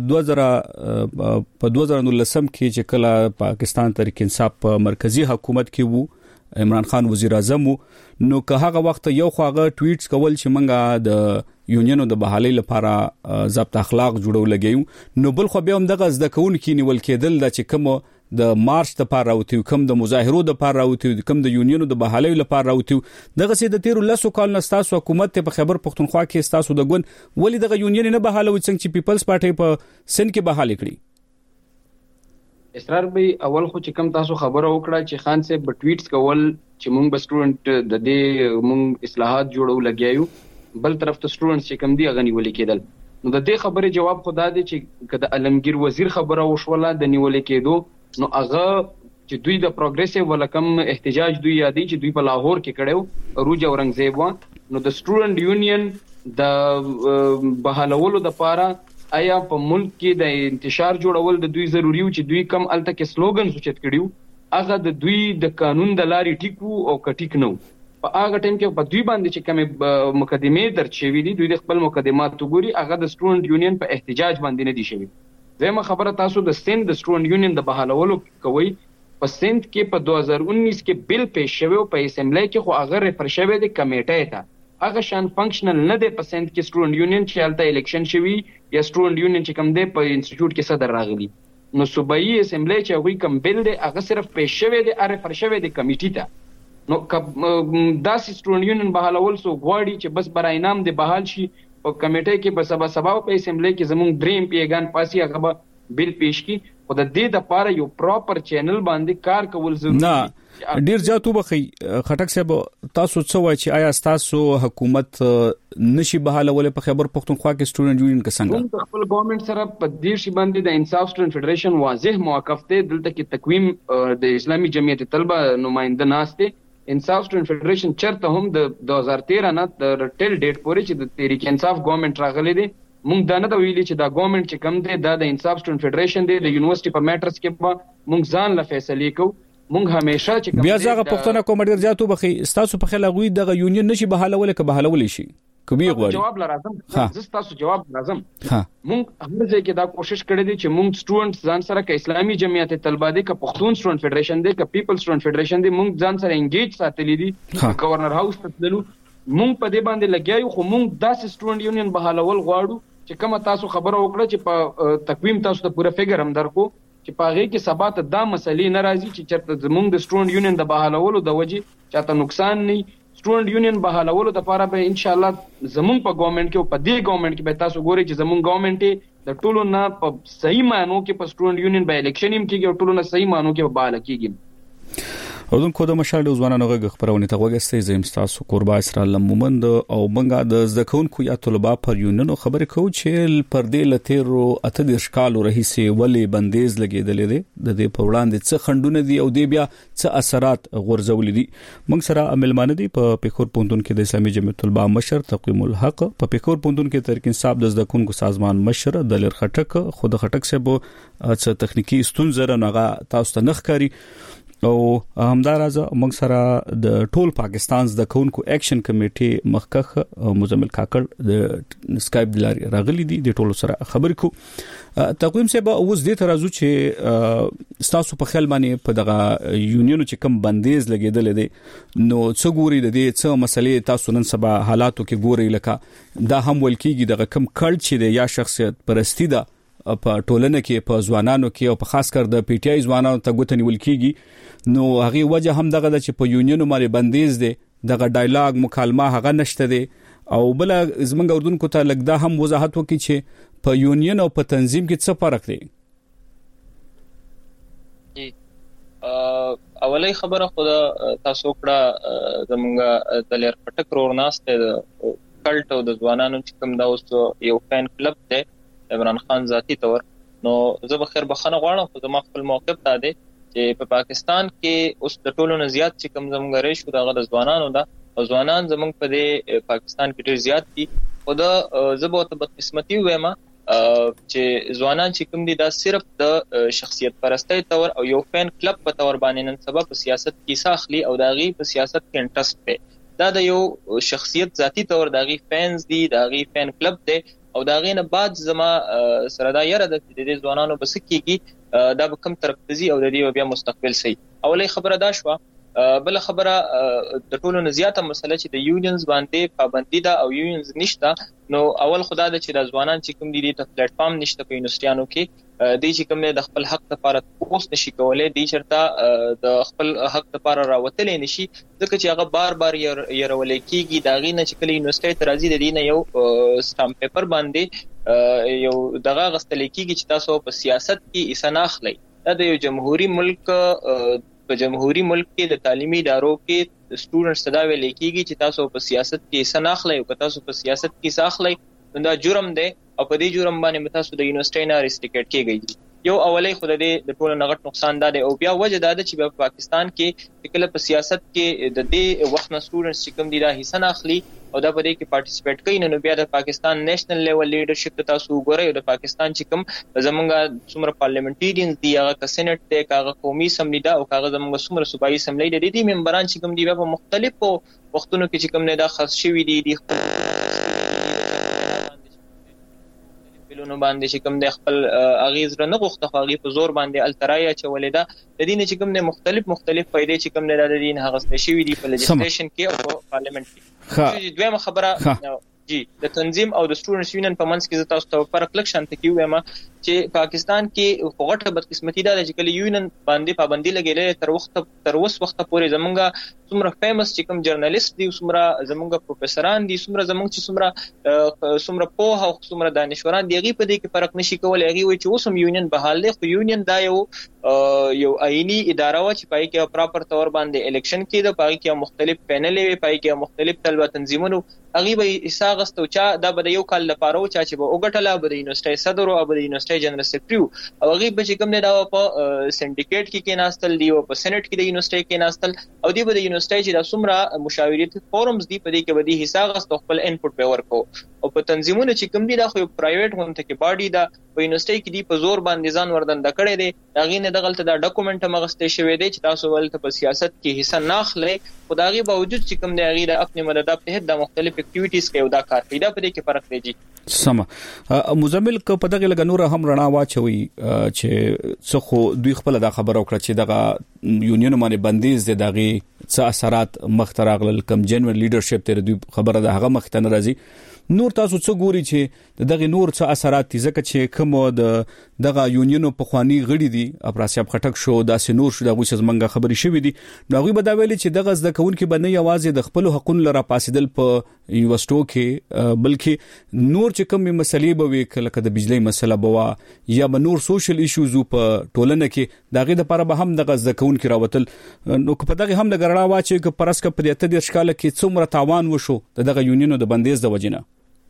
2019 کې چې کله پاکستان تحریک انصاف په مرکزی حکومت کې وو عمران خان وزیر اعظم نو که هغه وخت یو خواغه ټویټس کول چې منګه د یونینو د بحالي لپاره ضبط اخلاق جوړول لګیو نو بل خو بیا هم دغه زده کون کې نیول کېدل د چې کوم د مارچ د لپاره راوتی کوم د مظاهرو د لپاره راوتی کوم د یونینو د بحالي لپاره راوتی دغه سي د 13 کال نستاس حکومت په خیبر پختونخوا کې ستاسو د ګون ولی دغه یونین نه بحاله و څنګه چې پیپلز پارټي په سن کې بحالي کړی اسرار به اول خو چې کوم تاسو خبره وکړه چې خان صاحب په ټویټس کول چې مونږ به سټوډنټ د دې مونږ اصلاحات جوړو لګیایو بل طرف ته سټوډنټس چې کوم دی غنی ولې کېدل نو د دې خبره جواب خدا دی چې کله علمگیر وزیر خبره وشوله د نیولې کېدو نو هغه چې دوی د پروګریسیو ولکم احتجاج دوی یادي چې دوی په لاهور کې کړو روج اورنګزیب نو د سټوډنټ یونین د بحالولو د لپاره آیا په ملک کې د انتشار جوړول د دوی ضروری و چې دوی کم الته کې سلوګن سوچت کړیو هغه د دوی د قانون د لارې ټیکو او کټیک نو په هغه ټیم کې په دوی باندې چې کوم مقدمه درچوي دي دوی د خپل مقدمات وګوري هغه د سټوډنټ یونین په احتجاج باندې نه دي شوی زما خبره تاسو د سند د سټوډنټ یونین د بحالولو کوي په سند کې په 2019 کې بل پیش شوی په اسمبلی کې خو هغه ریفر شوی د کمیټې ته هغه شان فنکشنل نه دی په سند کې سټوډنټ یونین چې الته الیکشن شوی یا سټوډنټ یونین چې کوم دی په انسټیټیوټ کې صدر راغلی نو صوبایي اسمبلی چې هغه کوم بل دی هغه صرف پیش شوی دی ریفر شوی د کمیټې ته نو داسې سټوډنټ یونین بحالول سو غواړي چې بس برای نام دی بحال شي په کمیټې کې به سبا په اسمبلی کې زموږ دریم پیغان پاسي هغه بل پیش کی او د دې د لپاره یو پراپر چینل باندې کار کول ضروري نه ډیر ځاتو بخي خټک صاحب تاسو څه وایي چې آیا تاسو حکومت نشي بحالول په خیبر پختونخوا کې سټوډنټ یونین کې څنګه خپل ګورنمنت سره په دې شی باندې د انصاف سټوډنټ فدریشن واضح موقف ته دلته کې تقویم د اسلامي جمعیت طلبه نمائنده ناشته انصاف سټوډنټ فدریشن چرته هم د 2013 نه د ټیل ډیټ پورې چې د تحریک انصاف ګورنمنت راغلي دي مونږ دا نه ویلي چې دا ګورنمنت چې کم دی دا د انصاف سټوډنټ فدریشن دی د یونیورسيټي په میټرز کې مونږ ځان له فیصله کوو مونږ همیشه چې بیا ځکه پښتنه کوم ډیر ځاتو بخي تاسو په خله غوي د یونین نشي بحالول کې بحالول شي کوي غواړي جواب لازم زه تاسو جواب لازم مونږ هر ځای کې دا کوشش کړې دي چې مونږ سټوډنټس ځان سره ک اسلامي جمعیت طلبه دي ک پښتون سټوډنټ فدریشن دي ک پیپل سټوډنټ فدریشن دي مونږ ځان سره انګیج ساتلې دي گورنر هاوس ته تللو مونږ په دې باندې لګیایو خو مونږ داسې سټوډنټ یونین بحالول غواړو چې کومه تاسو خبره وکړه چې په تقویم تاسو ته پوره فګر هم درکو چې په هغه کې سبا ته دا مسلې ناراضي چې چرته زمونږ د سټوډنټ یونین د بحالولو د وجې چاته نقصان نه سټوډنټ یونین بحالولو د لپاره به ان شاء الله زمونږ په ګورنمنت کې او په دې ګورنمنت کې به تاسو ګورئ چې زمونږ ګورنمنت د ټولو نه په صحیح معنی کې په سټوډنټ یونین به الیکشن هم کېږي او ټولو نه صحیح معنی کې به بحاله کېږي اودم کو د مشال د ځوانانو غږ خبرونه ته وګستې زم تاسو قربا اسرائیل مومند او منګه د ځکونکو یا طلبه پر یونینو خبرې کو چې پر دې لتیرو اته د اشکال رئیسي ولې بندیز لګیدلې دي د دې په وړاندې څه خندونه دي او دې بیا څه اثرات غورځول دي موږ سره عملمانه دي په پیښور پوندون کې د اسلامي جمعیت طلبه مشر تقویم الحق په پیښور پوندون کې ترک انصاف د ځکونکو سازمان مشر دلیر خټک خود خټک صاحب څه تخنیکی ستونزه نه تاسو ته نخکاری او همدارز موږ سره د ټول پاکستان د کونکو اکشن کمیټې مخکخ مزمل کاکړ د سکایپ د لاري راغلي دي د ټولو سره خبرې کو تقویم صاحب اوس دې ترازو چې تاسو په خیال باندې په دغه یونینو چې کم بندیز لګیدل دي نو څو ګوري د دې څو مسلې تاسو نن سبا حالاتو کې ګوري لکه دا هم ولکېږي دغه کم کړ چې د یا شخصیت پرستی ده په ټولنه کې په ځوانانو کې او په خاص کر د پی ټی آی ځوانانو ته غوتنی ولکېږي نو هغه وجه هم دغه چې په یونینو باندې بندیز دي دغه ډایلاګ مکالمه هغه نشته دي او بل زمونږ اردوونکو ته لګدا هم وضاحت وکړي چې په یونین او په تنظیم کې څه فرق دی اولای خبره خو تاسو کړه زمونږ د لیر پټک رورناسته د کلټ او د ځوانانو چې کوم دا اوس یو فین کلب دی عمران خان ذاتی تور نو زه بخیر بخنه غواړم خو زما خپل موقف ته دی چې په پاکستان کې اوس د ټولو نه زیات چې کوم زموږ ریشو دغه د ځوانانو ده او ځوانان زموږ په دې پاکستان کې ډېر زیات دي خو د زبوت بدقسمتي وایم چې ځوانان چې کوم دي دا صرف د شخصیت پرستی تور او یو فین کلب په تور باندې نن سبا په سیاست کې ساخلي او داغي په سیاست کې انټرست په دا د یو شخصیت ذاتی تور داغي فینز دي داغي فین کلب دي او داغې نه بعد زما سره دا یره د دې ځوانانو بس کېږي دا به کوم طرف تزي او د دې بیا مستقبل سي اولې خبره دا شو بل خبره د ټولو نه زیاته مسله چې د یونینز باندې پابندي ده او یونینز نشته نو اول خدای د چې د ځوانان چې کوم دي ته پلیټ فارم نشته په یونیورسيټانو کې د چې کوم د خپل حق لپاره پوسټ نشي کولای د چرته د خپل حق لپاره راوتلې نشي ځکه چې هغه بار بار يرول کېږي دا غي نه چې کله یونیورسيټي ترازی د دینه یو سټامپ پیپر باندې یو دغه غستل کېږي چې تاسو په سیاست کې اسناخلي دا د یو جمهوریت ملک په جمهوریت ملک کې د تعلیمي ادارو کې سټوډنټس ته دا ویل کېږي چې تاسو په سیاست کې سناخلي او تاسو په سیاست کې ساخلي دا جرم دی او په دې جرم باندې تاسو د یونیورسيټي نه ریسټریکټ کیږي یو اولې خود دې د ټولو نغټ نقصان ده او بیا وجه ده چې په پاکستان کې کله په سیاست کې د دې وخت نه سټوډنټس چې کوم دي دا حصہ اخلي او دا په دې کې پارټیسپیټ کوي نو بیا د پاکستان نېشنل لیول لیډرشپ ته تاسو وګورئ او د پاکستان چې کوم زمونږ څومره پارلیمنټریانز دي هغه سېنات ته هغه قومي اسمبلی دا او هغه زمونږ څومره صوبایي اسمبلی د دې ممبران چې کوم دي په مختلفو وختونو کې چې کوم نه دا خاص شوی دي نو باندې چې کوم د خپل اغیز را نه غوښته خو په زور باندې الترایا چولې ده د دې چې کوم نه مختلف فائدې چې کوم نه د دین هغه ستشي وي په لیجسلیشن کې او پارلیمنت کې دویمه خبره جی د تنظیم او د سټوډنټس یونین په منځ کې تاسو ته فرق لک شانت کیو ما چې پاکستان کې غټه بدقسمتي ده چې کله یونین باندې پابندي لګیلې تر اوس وخت پورې زمونږه څومره فیمس چې کوم جرنالیست دي څومره زمونږه پروفیسوران دي څومره په او څومره دانشوران دي غي په دې کې فرق نشي کولای غي وي چې اوسم یونین بحال دی خو یونین دا یو آئینی اداره و چې پای کې پراپر تور باندې الیکشن کې د پای کې مختلف پینل وي پای کې مختلف طلبه تنظیمونو اغي به اساغستو چا دا به یو کال لپاره او چا چې به وګټله به د یونیورسيټي صدر او به د یونیورسيټي جنرال سیکریټری او اغي به چې کوم نه دا په سندیکیټ کې ناستل دی او په سېنات کې د یونیورسيټي کې ناستل او دی به د یونیورسيټي چې د سمرا مشاورت فورمز دی په دې کې به د اساغستو خپل انپوټ به ورکو او په تنظیمونو چې کوم دي دا خو پرایویټ غونډه کې باډي دا په یونیورسيټي کې دی په زور باندې ځان وردن د کړې دي اغي نه دغلت دا ډاکومېنټ مغسته شوی دی چې تاسو ولته په سیاست کې حصہ ناخلي خدایي باوجود چې کوم دی اغي د خپل مدد په هدا مختلف اکټیویټیز کوي دا کار پیدا پدې کې فرق دی سم مزمل کو په دغه لګنور هم رڼا واچوي چې څه خو دوی خپل دا خبر وکړه چې دغه یونین باندې بندیز دي دغه څه اثرات مختراغل کم جنرال لیډرشپ ته دوی خبره ده هغه مختن راځي نور تاسو څه ګوري چې دغه نور څه اثرات دي ځکه چې کوم دغه یونینو په خواني غړي دي افراسیاب خټک شو داسې نور شو دغه څه زمنګ خبري شوې دي نو غوي بداویل چې دغه زده کون کې باندې आवाज د خپل حقوقو لپاره پاسیدل په یونیورسيټو کې بلکې نور چې کوم مسلې به وي کله د بجلی مسله بوا یا به نور سوشل ایشوز په ټولنه کې دغه لپاره به هم دغه زده کون کې راوتل نو په دغه هم د ګرړا واچي چې پرسکه په دې ته د ښکاله کې څومره تاوان وشو دغه یونینو د بندیز د وجنه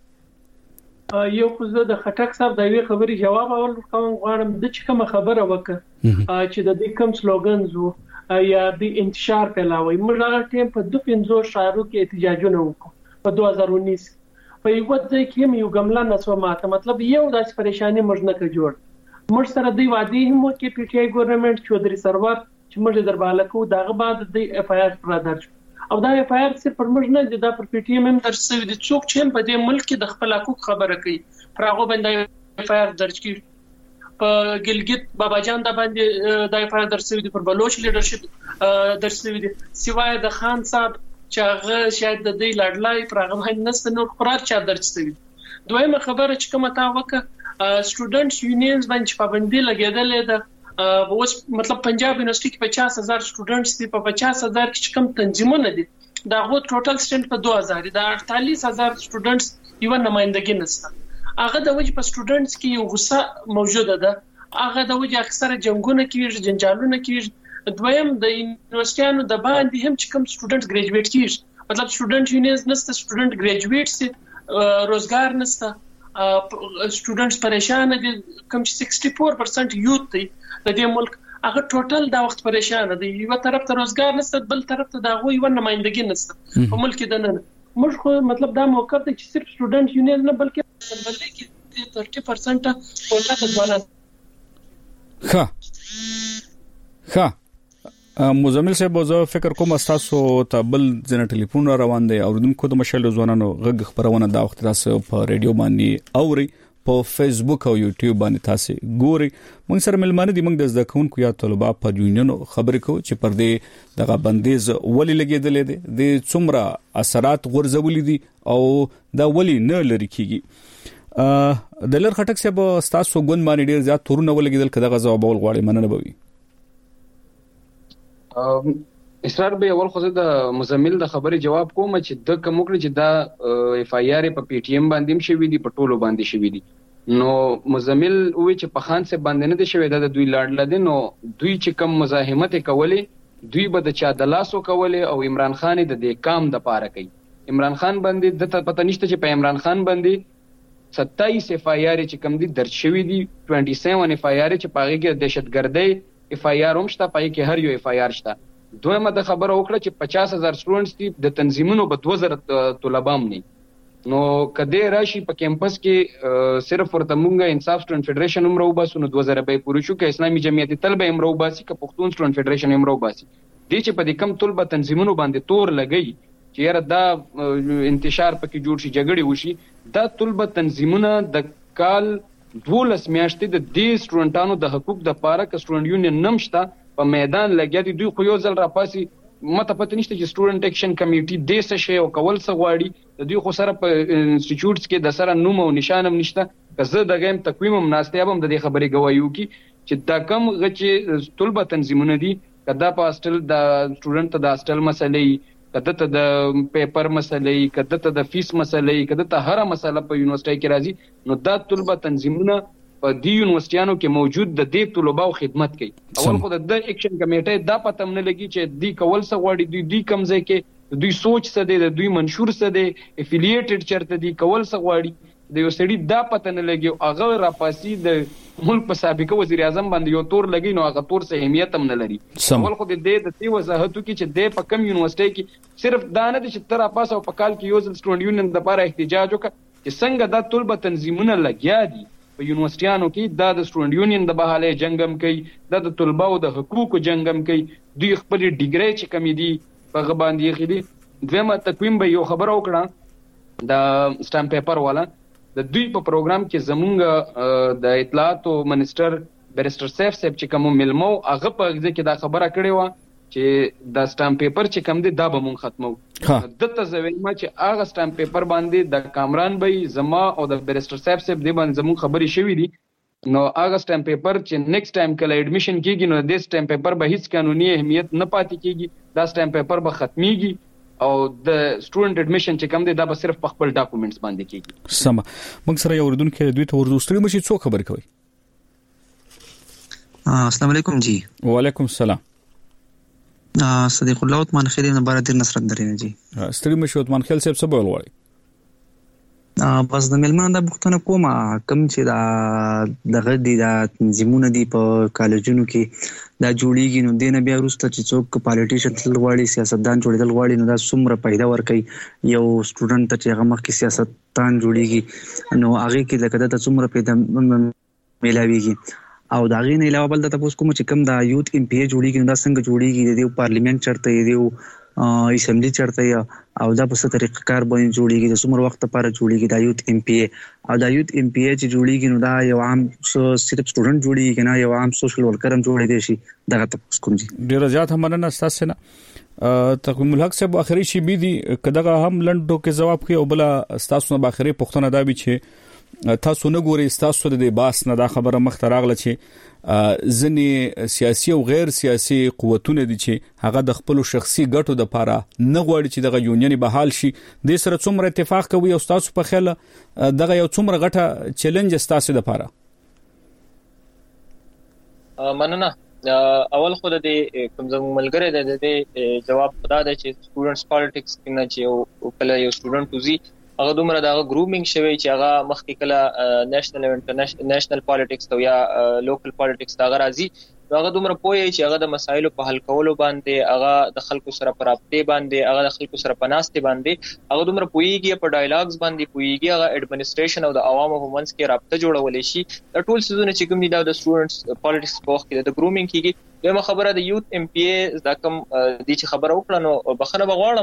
یو خو زه د خټک صاحب د وی خبري جواب اول کوم غواړم د چې کوم خبره وکړه چې د دې کوم سلوګنز وو یا د انتشار پیلاوي موږ هغه ټیم په 250 شهرو کې احتجاجونه وکړو په 2019 په یو ځای کې یو ګملا نسو ماته مطلب یو داس پریشانی موږ نه کړ موږ سره د وادي هم کې پی ټی آی ګورنمنت چودري سرور چې موږ درباله کو دغه بعد د اف آی آر پر درج او دا اف آی آر صرف پر موږ نه د پر پی ټی ایم درج شوی د څوک چې په دې ملک کې د خپل حقوق خبره کوي پراغو باندې اف آی آر درج کی په ګلګت بابا جان د باندې د اف آی آر درج شوی د پر بلوچ لیډرشپ درج شوی د سیوای د خان صاحب چې هغه شاید د دې لړلای پراغو باندې نست نو قرار چا درج شوی دویمه خبره چې کومه تا وکړه سټوډنټس یونینز باندې پابندي لګیدلې ده اوس مطلب پنجاب یونیورسيټي کې 50000 سټوډنټس دي په 50000 کې کم تنظیمونه دي دا غو ټوټل سټډنټ په 2000 دا 48000 سټوډنټس یو نمائندګي نشته هغه د وجه په سټوډنټس کې یو غصه موجوده ده هغه د وجه اکثره جنگونه کیږي جنجالونه کیږي دویم د یونیورسيټانو د باندې هم چې کم سټوډنټس ګریجویټ کیږي مطلب سټوډنټ یونینز نشته سټوډنټ ګریجویټ سي روزګار نشته سټوډنټس پریشان دي کم 64% یوت دي د دې ملک هغه ټوټل دا وخت پریشان دي یو طرف ته روزګار نشته بل طرف ته دا غوي یو نمائندګي نشته په ملک د نن موږ خو مطلب دا موقف ته چې صرف سټوډنټ یونین نه بلکې بلکې کې 30% ټول د ځوانان مزمل صاحب زه فکر کوم تاسو ته بل ځنه ټلیفون روان دی او دونکو د مشال ځوانانو غږ خبرونه دا وخت تاسو په ریډیو باندې اوري په فیسبوک او یوټیوب باندې تاسو ګوري. موږ سره ملمانه دي، موږ د زده کوونکو یا طلبه په یونینو خبرې کوو چې پر دې دغه بندیز ولې لګیدلې دي، د څومره اثرات غورځولې دي او دا ولې نه لري کیږي. د لر خټک صاحب تاسو ګون باندې ډیر زیات تورونه ولګیدل، کله غزا بول غواړي مننه بوي. اسرار به اول خو د مزمل د خبرې جواب کوم چې د کوم کړي چې دا اف آی آر په پی ټی ایم باندې شوی دی، په ټولو باندې شوی دی. نو مزمل وی چې په خان سے باندې نه دی شوی، دا د دوی لاړ لدی. نو دوی چې کوم مزاحمت کولې دوی به د چا د لاسو کولې، او عمران خان د دې کام د پاره کوي. عمران خان باندې د پته نشته چې په عمران خان باندې 27 اف آی آر چې کوم دي درج شوی دي، 27 اف آی آر چې پاغي کې دهشتګردۍ اف آی آر هم شته، پای کې هر یو اف آی آر شته. دویمه د خبره وکړه چې 50,000 سټوډنټس دي، د تنظیمونو به 2000 طلبام نه. نو کده راشي په کیمپس کې صرف ورته مونږه انصاف سټوډنټ فدریشن هم راوباسو، نو 2000 به پوره شو، که اسلامي جمعیت طلبه هم راوباسي، که پښتون سټوډنټ فدریشن هم راوباسي. دي چې په دې کم طلبه تنظیمونو باندې تور لګي چې یاره دا انتشار پکې جوړ شي، جګړې وشي. دا طلبه تنظیمونه د کال 12 میاشتې د دې سټوډنټانو د حقوق د پاره ک سټوډنټ یونین نمشته په میدان لګیا دي. دوی خو یو ځل راپاسي، مته پته نشته چې سټوډنټ اکشن کمیټي د څه شی او کول څه غواړي. دوی خو سره په انسټیټیوټس کې د سره نوم او نشان هم نشته. که زه د غیم تقویم هم ناشته هم د دې خبرې گوايو کی چې دا کم غچ طلبه تنظیمونه دي، کدا په هاستل د سټوډنټ د هاستل مسلې، کدا ته د پیپر مسلې، کدا ته د فیس مسلې، کدا ته هر مسله په یونیورسيټي کې راځي. نو دا طلبه تنظیمونه په دې یونیورسيټیانو کې موجود د دې طلباو خدمت کوي. اول خو د اکشن کمیټه دا پته نه لګي چې دی کول څه غواړي، دوی کمزې کې دوی سوچ څه دی، دوی منشور څه دی، افیلیټډ چرته دی، کول څه غواړي. د یو سړي دا پته نه لګي، هغه راپاسي د ملک په سابقه وزیر اعظم باندې یو تور لګي، نو هغه تور څه اهمیت هم نه لري. اول خو د دې وضاحت کی چې د په کم یونیورسيټي کې صرف دا نه دي چې تر اپاسه په کال کې یو ځل سټوډنټ یونین د لپاره احتجاج وکړي، چې څنګه دا طلبه تنظیمونه لګیا دي په یونیورسيټیانو کې، دا د سټوډنټ یونین د بحاله جنگم کوي، دا د طلباو د حقوقو جنگم کوي. دوی خپل ډیګری چې کمی دي په غباندې خېدي. دویمه تقویم به یو خبر وکړه د سټامپ پیپر والا، د دوی په پروګرام کې زمونږ د اطلاعات او منسٹر بیرسټر سیف صاحب چې کوم ملمو هغه په ځکه کې دا خبره کړې و چې د سټامپ پیپر چې کوم دي دا به مونږ ختمو. دته زویما چې هغه سټامپ پیپر باندې د کامران بای زما او د بیرسټر سیف صاحب دی باندې زموږ خبرې شوې دي. نو هغه سټامپ پیپر چې نیکسټ ټایم کله اډمیشن کیږي، نو د سټامپ پیپر به هیڅ قانوني اهمیت نه پاتې کیږي، دا سټامپ پیپر به ختميږي او د سټوډنټ اډمیشن چې کوم دی دا به صرف په خپل ډاکومېنټس باندې کیږي. سم. موږ سره یو ردون کې دوی ته ورزوستري مشي څو خبر کوي. السلام علیکم جی. وعلیکم السلام. صدیق الله عثمان خیل نه بار د نصرت درې جی. ستړي مشي عثمان خیل صاحب څه بول وایي؟ بس د ملمان د بوختنه کومه کم چې دا دغه دي د تنظیمونه دي په کالجونو کې دا جوړیږي، نو دینه بیا وروسته چې څوک پالیټیشن تل غواړي، سیاستدان جوړیدل غواړي، نو دا څومره پیدا ورکوي یو سټوډنټ ته چې هغه مخکې سیاستدان جوړیږي، نو هغه کې لکه دا څومره پیدا ملاويږي. او دا غي نه علاوه بل د تاسو کوم چې کم دا یوت ام پی ای جوړیږي، نو دا څنګه جوړیږي، د پارلیمنت چرته دی اسمبلی چرته او دا په څه طریقه کار باندې جوړیږي، د څومره وخت لپاره جوړیږي دا یوت ام پی ای. او دا یوت ام پی ای چې جوړیږي نو دا یو عام صرف سټوډنټ جوړیږي نه، یو عام سوشل ورکر هم جوړیږي شي. دا تاسو کوم دي ډیر زیات هم نه تاسو نه تقویم الحق صاحب اخري شي بي دي کداغه هم لندو کې جواب کوي، او بل تاسو نه باخري پښتنه دا بي چې تاسو نه ګوري تاسو د باس نه دا خبره مختراغله چې ځنی سیاسي او غیر سیاسي قوتونه دي چې هغه د خپل شخصي ګټو د لپاره نه غواړي چې دغه یونین بحال شي. د سره څومره اتفاق کوي او تاسو په خیال دغه یو څومره غټه چیلنج تاسو د لپاره؟ مننه. اول خو د کوم زموږ ملګری د جواب خدا ده چې سټوډنټس پالیټکس کې نه چې او کله یو سټوډنټ وزي هغه دومره دا ګرومینګ شوی چې هغه مخکې کله نېشنل او انټرنیشنل پالیټکس او یا لوکل پالیټکس دا راځي، هغه دومره پوهی چې هغه د مسایلو په حل کولو باندې، هغه د خلکو سره په رابطه باندې، هغه د خلکو سره په ناسته باندې هغه دومره پوهیږي، په ډایلاګز باندې پوهیږي، هغه اډمنسټریشن او د عوامو په منځ کې رابطه جوړولې شي. دا ټول څه چې کوم دي دا د سټوډنټس پالیټکس په وخت کې د ګرومینګ کیږي. دغه خبره د یوت ام پی ای دا کوم دي چې خبره وکړه، نو بخنه بغواړم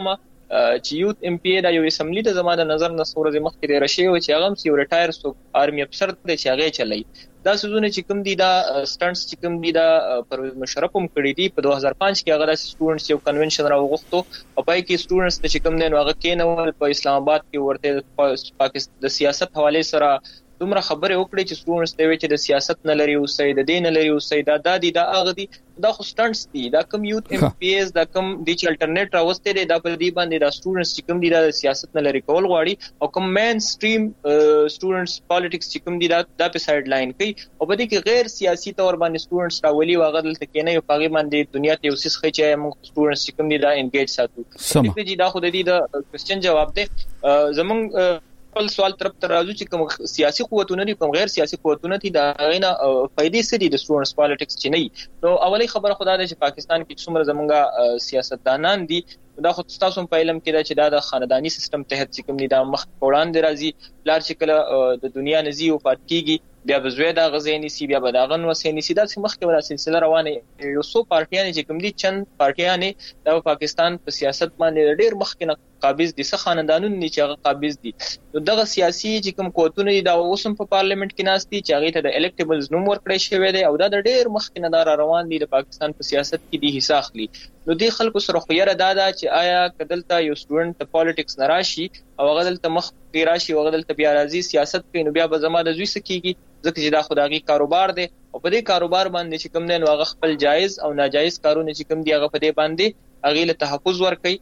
چې یوت ام پی دا یو اسمبلی د زماده نظر نه سورې مخکې د رشي او چې هغه یو ریټایر سو آرمي افسر دی چې هغه چلای دا سوزونه چې کوم دي دا سټنټس چې کوم دي دا پرویز مشرف هم کړی دي په 2005 کې هغه د سټوډنټس یو کنونشن راوغښتو او پای کې سټوډنټس چې کوم دي هغه کېنول په اسلام آباد کې ورته پاکستان د سیاست حواله سره دومره خبره وکړي چې سټوډنټس ته وی چې د سیاست نه لري او سید دین لري او سید دا هغه دي دا خو سټنټس دي دا کوم یوت ام پی ایس دا کوم د چې الټرنیټ راوستي دي دا په دې باندې دا سټوډنټس چې کوم دي دا سیاست نه لري کول غواړي او کوم مین سټریم سټوډنټس پالیټکس چې کوم دي دا په سایډ لاین کوي او په دې کې غیر سیاسي تور باندې سټوډنټس راولي واغه دلته کې نه یو پاغي باندې دنیا ته اوسې خي چې موږ سټوډنټس چې کوم دي دا انګیج ساتو دې دا خو د دې د کوېسچن جواب دی زمونږ خپل سوال طرف ته راځو چې کوم سیاسي قوتونه دي کوم غیر سیاسي قوتونه دي دا غینا فائدې سړي د سټوډنټس پالیټکس چې نه نو اولی خبره خدای دې چې پاکستان کې څومره زمونږه سیاستدانان دي دا خو تاسو په علم کې دا چې دا د خاندانی سیستم تحت چې کوم نظام مخ وړاندې راځي لار چې کله د دنیا نزي او پات کیږي بیا بزوی دا غزینی سی بیا بداغن وسینی سی دا چې مخکې ولا سلسله روانه یو څو پارټیان چې کوم دي چند پارټیان د پاکستان په سیاست باندې ډېر مخکې قابض دي څه خاندانونو نه چې هغه قابض دي نو دغه سیاسي چې کوم قوتونه دي دا اوسم په پارلیمنت کې ناشتي چې هغه ته د الیکټیبلز نوم ورکړی شوی دی او دا ډېر مخکې نه روان دي د پاکستان په سیاست کې دي حصہ اخلي نو دې خلکو سره خو یره دا چې آیا کدلته یو سټوډنټ ته پالیټکس نه راشي او هغه دلته مخ کې راشي او هغه دلته بیا راځي سیاست کوي نو بیا به زما د زوی سکیږي ځکه چې دا خدایي کاروبار دی او په دې کاروبار باندې چې کوم نه هغه خپل جایز او ناجایز کارونه چې کوم دی هغه په دې باندې هغه له تحفظ ورکړي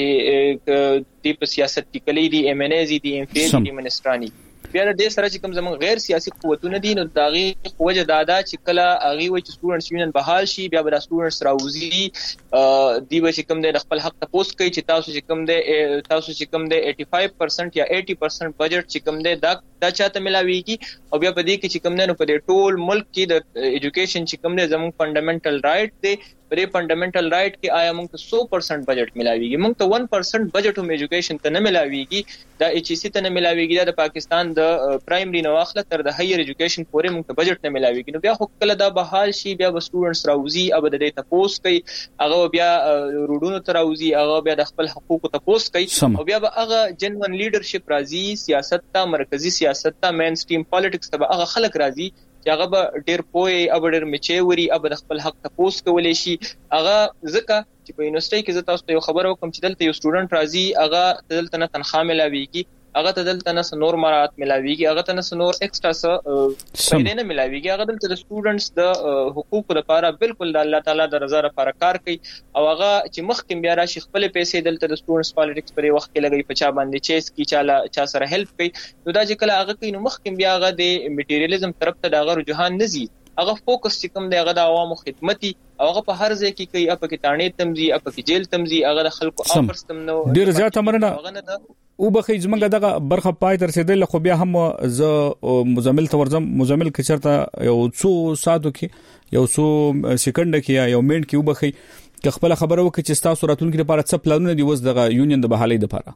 چې د په سیاست کې کلی دي ام ان ای دي ام پی دي منسترانی بیا د دې سره چې کوم زمون غیر سیاسي قوتونه دي نو داغي خوجه دادا چې کله هغه و چې سټوډنټس یونین بحال شي بیا به سټوډنټس راوځي دی به چې کوم د خپل حق تاسو کوي چې تاسو چې کوم د 85% یا 80% بجټ چې کوم د دا چاته ملاويږي او بیا په دې کې چې کوم نه په دې ټول ملک کې د ایجوکیشن چې کوم د زمون فندامنټل رائټ دی پرې فندامنټل رائټ کې آیا موږ ته 100% بجټ ملاويږي موږ ته 1% بجټ هم ایجوکیشن ته نه ملاويږي دا ایچ سی ته نه ملاويږي د پاکستان د پرایمري نواخله تر د هایر ایجوکیشن پورې موږ ته بجټ نه ملاويږي نو بیا خو کله دا بحال شي بیا به سټوډنټس راوځي او د دې تاسو کوي هغه بیا روډونو ته راوځي هغه بیا د خپل حقوقو تاسو کوي او بیا به هغه جنون لیډرشپ راځي سیاست ته مرکزی سیاست ته مین سټریم پالیټکس ته هغه خلک راځي چې هغه به ډېر پوي او ډېر میچوري او د خپل حق تاسو کولای شي هغه ځکه چې په یونیورسيټي کې زه تاسو ته یو خبر وکم چې دلته یو سټوډنټ راځي هغه دلته نه تنخواه ملاويږي هغه ته دلته نه نور مراد ملاويږي هغه ته نه نور ایکسترا څه نه ملاويږي هغه دلته د سټوډنټس د حقوقو لپاره بالکل د الله تعالی د رضا لپاره کار کوي او هغه چې مخکې بیا راشي خپل پیسې دلته د سټوډنټس پالیټکس پرې وخت کې لګي په چا باندې چیس کی چا سره هیلپ کوي نو دا چې کله هغه کوي نو مخکې بیا هغه د میټیریالیزم طرف ته دا رجحان نزي هغه فوکس چې کوم دی هغه د عوامو خدمتي او هغه په هر ځای کې کوي اپ کې تانې تمزي اپ کې جیل تمزي هغه د خلکو افرس تم نو ډیر زیاته مرنه او بخې زمونږ دغه برخه پای تر رسیدل خو بیا هم ز مزمل تورزم مزمل کې چرته یو څو ساتو کې یو څو سکند کې یو منټ کې وبخې خپل خبره وکړي چې تاسو راتلونکي لپاره څه پلانونه دي وس دغه یونین د بحالۍ لپاره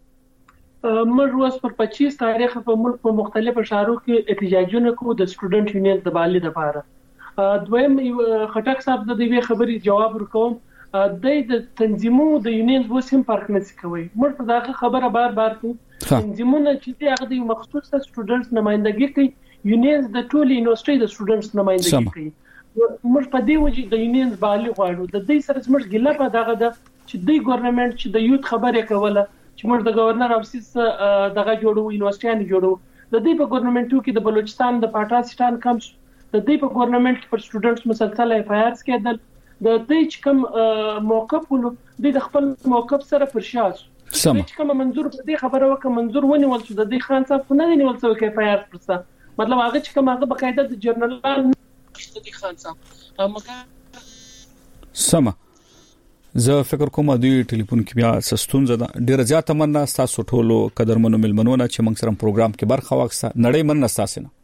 موږ اوس پر 25 تاریخ په ملک په مختلفو شهرو کې احتجاجونه کوو د سټوډنټ یونین د بحالۍ لپاره دویم خټک صاحب د دې خبرې جواب ورکوم د تنظیمونو د یونین وسیم فرق نه کوي موږ په دغه خبره بار کوو تنظیمونه چې هغه د مخصوص سټوډنټس نمائندګي کوي یونین د ټول یونیورسيټي د سټوډنټس نمائندګي کوي موږ په دې وجه د یونین بحالۍ غواړو د دې سره موږ ګیله په دغه د چې د ګورنمنت چې د یوت خبره کوله چې موږ د گورنر افیس دغه جوړو یونیورسيټیان جوړو د دې په ګورنمنتو کې د بلوچستان د پاټاسټان کم د دې په ګورنمنت پر سټوډنټس مسلسل اف آی آرز کېدل د دې چې کوم موقف ولو د خپل موقف سره پر شاس چې کوم منظور په دې خبره وکړه منظور ونیول شو د دې خان صاحب نه نیول شو کې اف آی آر پرسه مطلب هغه چې کوم هغه بقاعده د جرنال د خان صاحب مګر سم زه فکر کوم دوی ټلیفون کې بیا سستون زده ډیر زیات مننه تاسو ټولو قدرمنو ملمنونه چې موږ سره پروګرام کې برخه واخسته نړۍ مننه تاسو نه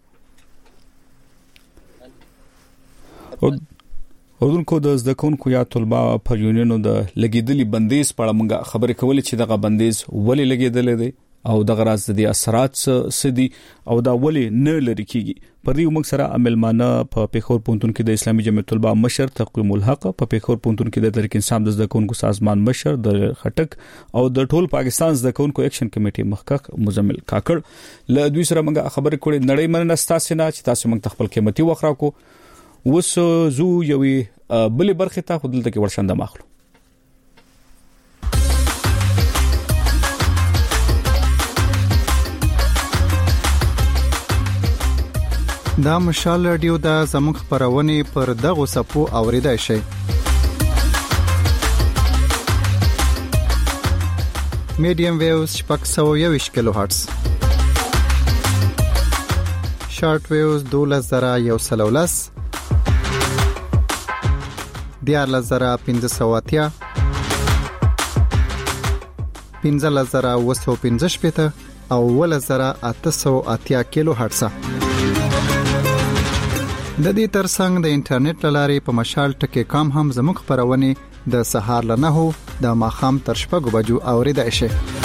اردوونکو د زدکونکو یا طلبه پر یونینو د لګیدلی بندیز په اړه موږ خبرې کولې چې دغه بندیز ولې لګیدل دي او د غراز د اثرات سدي او دا ولې نه لري کیږي پر دې موږ سره عملمانه په پیښور پونتون کې د اسلامي جمعیت العلماء مشر تقویم الحق په پیښور پونتون کې د تحریک انصاف د ذکرونکو سازمان مشر د خټک او د ټول پاکستان ذکرونکو اکشن کمیټي مخکښ مزمل کاکړ له دوی سره موږ خبرې کړې نړۍ مننه تاسو نه چې تاسو موږ خپل قیمتي وخت راکو وس زو یوي بلې برخه ته خپل ته کې ورشنده ماخلو دا مشال رادیو دا زموږ خبرونه پر دغه صفو اوریدای شي میډیم ویوز 621 کیلو هرتز شارټ ویوز 2113 14580 15515 او 1880 کیلو هرتز د دې ترڅنګ د انټرنیټ لارې په مشال ټکی کام هم زموږ خبرونه د سهار ل 9 د ماخام تر شپږ بجو اوریدای شي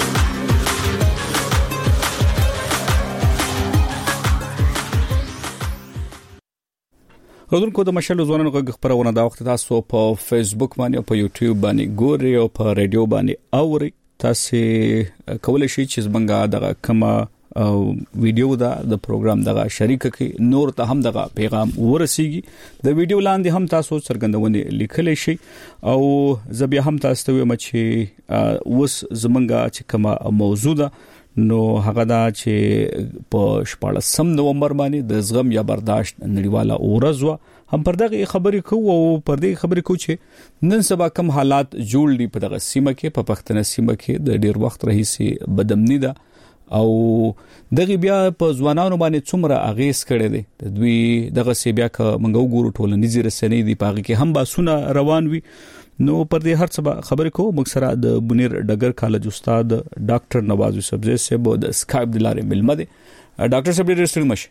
غوډونکو د مشال ځوانانو غږ خبرونه دا وخت تاسو په فیسبوک باندې او په یوټیوب باندې ګوري او په رادیو باندې اوري تاسو کولای شئ چې زمونږه دغه کما او ویډیو دا د پروګرام دغه شریک کی نور ته هم دغه پیغام ورسیږي د ویډیو لاندې هم تاسو څرګندونه لیکلی شي او زبیا هم تاسو ته وایم چې وس زمونږه چې کومه موضوع ده نو هغه دا چې په 14 نومبر باندې د زغم یا برداشت نړیواله ورځ هم پر دغه خبرې کوو او پر دې خبرې کوو چې نن سبا کوم حالات جوړ دي په دغه سیمه کې په پښتنه سیمه کې د ډیر وخت راهیسي بدامنی ده او دغه بیا په ځوانانو باندې څومره اغیز کړي دي دوی دغه سی بیا ک منګو ګورو ټولنیزي رسنۍ دی پاږي کې هم باسونه روان وي نو پر دې هر څه خبرې کوو موږ سره د بنیر ډګر کالج استاد ډاکټر نواز یوسف زئی صاحب د اسکایپ د لارې ملمه دي ډاکټر صاحب ډېر ستړي مشه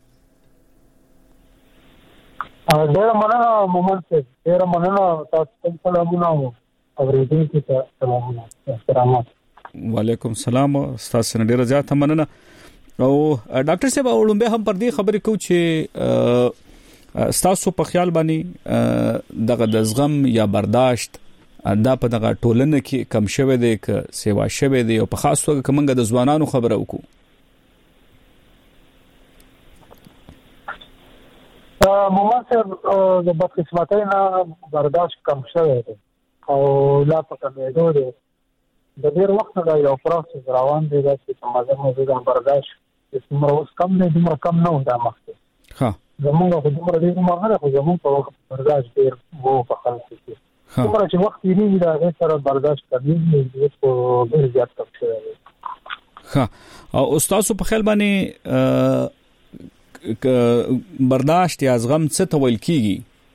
ډېر مننه محمد صاحب ډېر مننه تاسو ته سلامونه اوریدونکو ته سلامونه احترامات وعلیکم السلام تاسو نه ډیر زیات مننه او ډاکټر صاحب اولمبه هم پر دې خبرې کو چې تاسو په خیال باندې دغه د زغم یا برداشت دا په دغه ټولنه کې کم شوه دی ک سیوا شوه دی او په خاص توګه کومه د ځوانانو خبره وکړو محمد صاحب د بدقسمتۍ نه برداشت کم شوه دی او لا پکې دی د ډیر وخت نه یو پروسس روان دی چې سماجه موجوده برداشت څومره اوس کم نه دی کم نه ودا مخکې ها زموږ په دغه ډیر مهمه خو زموږ په وخت برداشت ډیر وو په خلک کې څومره چې وخت یې دا سره برداشت کوي په ډیر زیات تک شوی ها او استاد په خیال باندې برداشت یا زغم څه ته ویل کیږي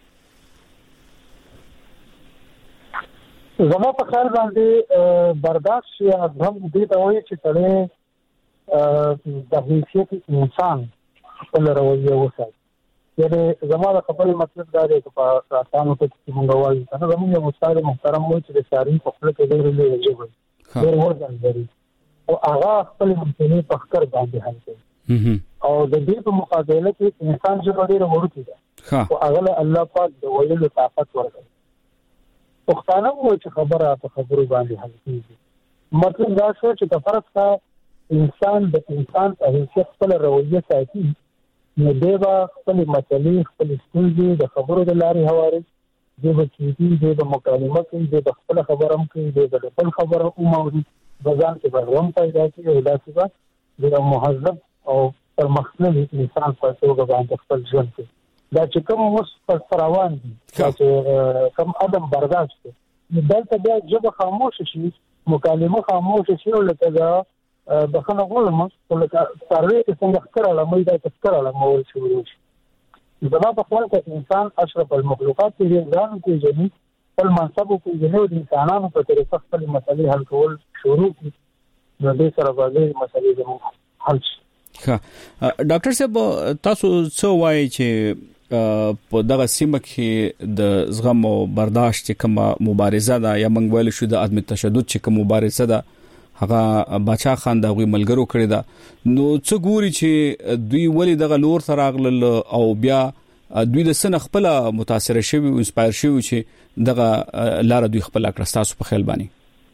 زما په خیال باندې برداشت یا زغم دې ته وایي چې تړي د حیثیت انسان خپل رویه وساتي یعنی زما د خپل مطلب دا دی چې په تاسو ته موږ وایو چې زموږ یو استاد محترم وایي چې د شاري په خپل کې ډېر لوی جوړ ډېر ورځ لري او هغه خپل ممکنه په خطر باندې حل کوي او د دې په مقابله کې انسان چې ډېر ورته ده او هغه الله پاک د ویلو طاقت ورکړي پښتانه وایي چې خبره په خبرو باندې حل کیږي مطلب دا شو چې د فرق کا انسان د انسان په حیثیت خپل رویه ساتي نو دیوا خپل مسلې خپل ستونزې د خبرو د لارې هواري د وکیلي د مکالمه کې د خپل خبرم کې د خپل خبره او موري ځان کې بدلون پیدا کوي او دا څه د مهذب او پرمختللي انسان په توګه باندې خپل ژوند کې دا چې کوم اوس پر روان دي چې کوم ادم برداشت دلته بیا جبه خاموش شي مکالمه خاموش شي او لکه دا بخنه غوړم لکه سروي څنګه ښکاره مې دا ښکاره مول شروع شي زما په خپل کې انسان اشرف المخلوقات کې ځان کې ځنی خپل منصب کې ځنی د انسانانو په طریقه خپل مسلې حل کول شروع کړي نو دې سره باندې مسلې زموږ حل شي ها ډاکټر صاحب تاسو څه وایي چې په دغه سیمه کې د زغم او برداشت کومه مبارزه ده یا موږ ویل شو د عدم تشدد چې کومه مبارزه ده هغه باچا خان دا غوي ملګرو کړی دا نو څه ګوري چې دوی ولې دغه لور سره راغلل او بیا دوی د سن خپل متاثر شوی او انسپایر شوی چې دغه لار دوی خپل کړ تاسو په خیال باندې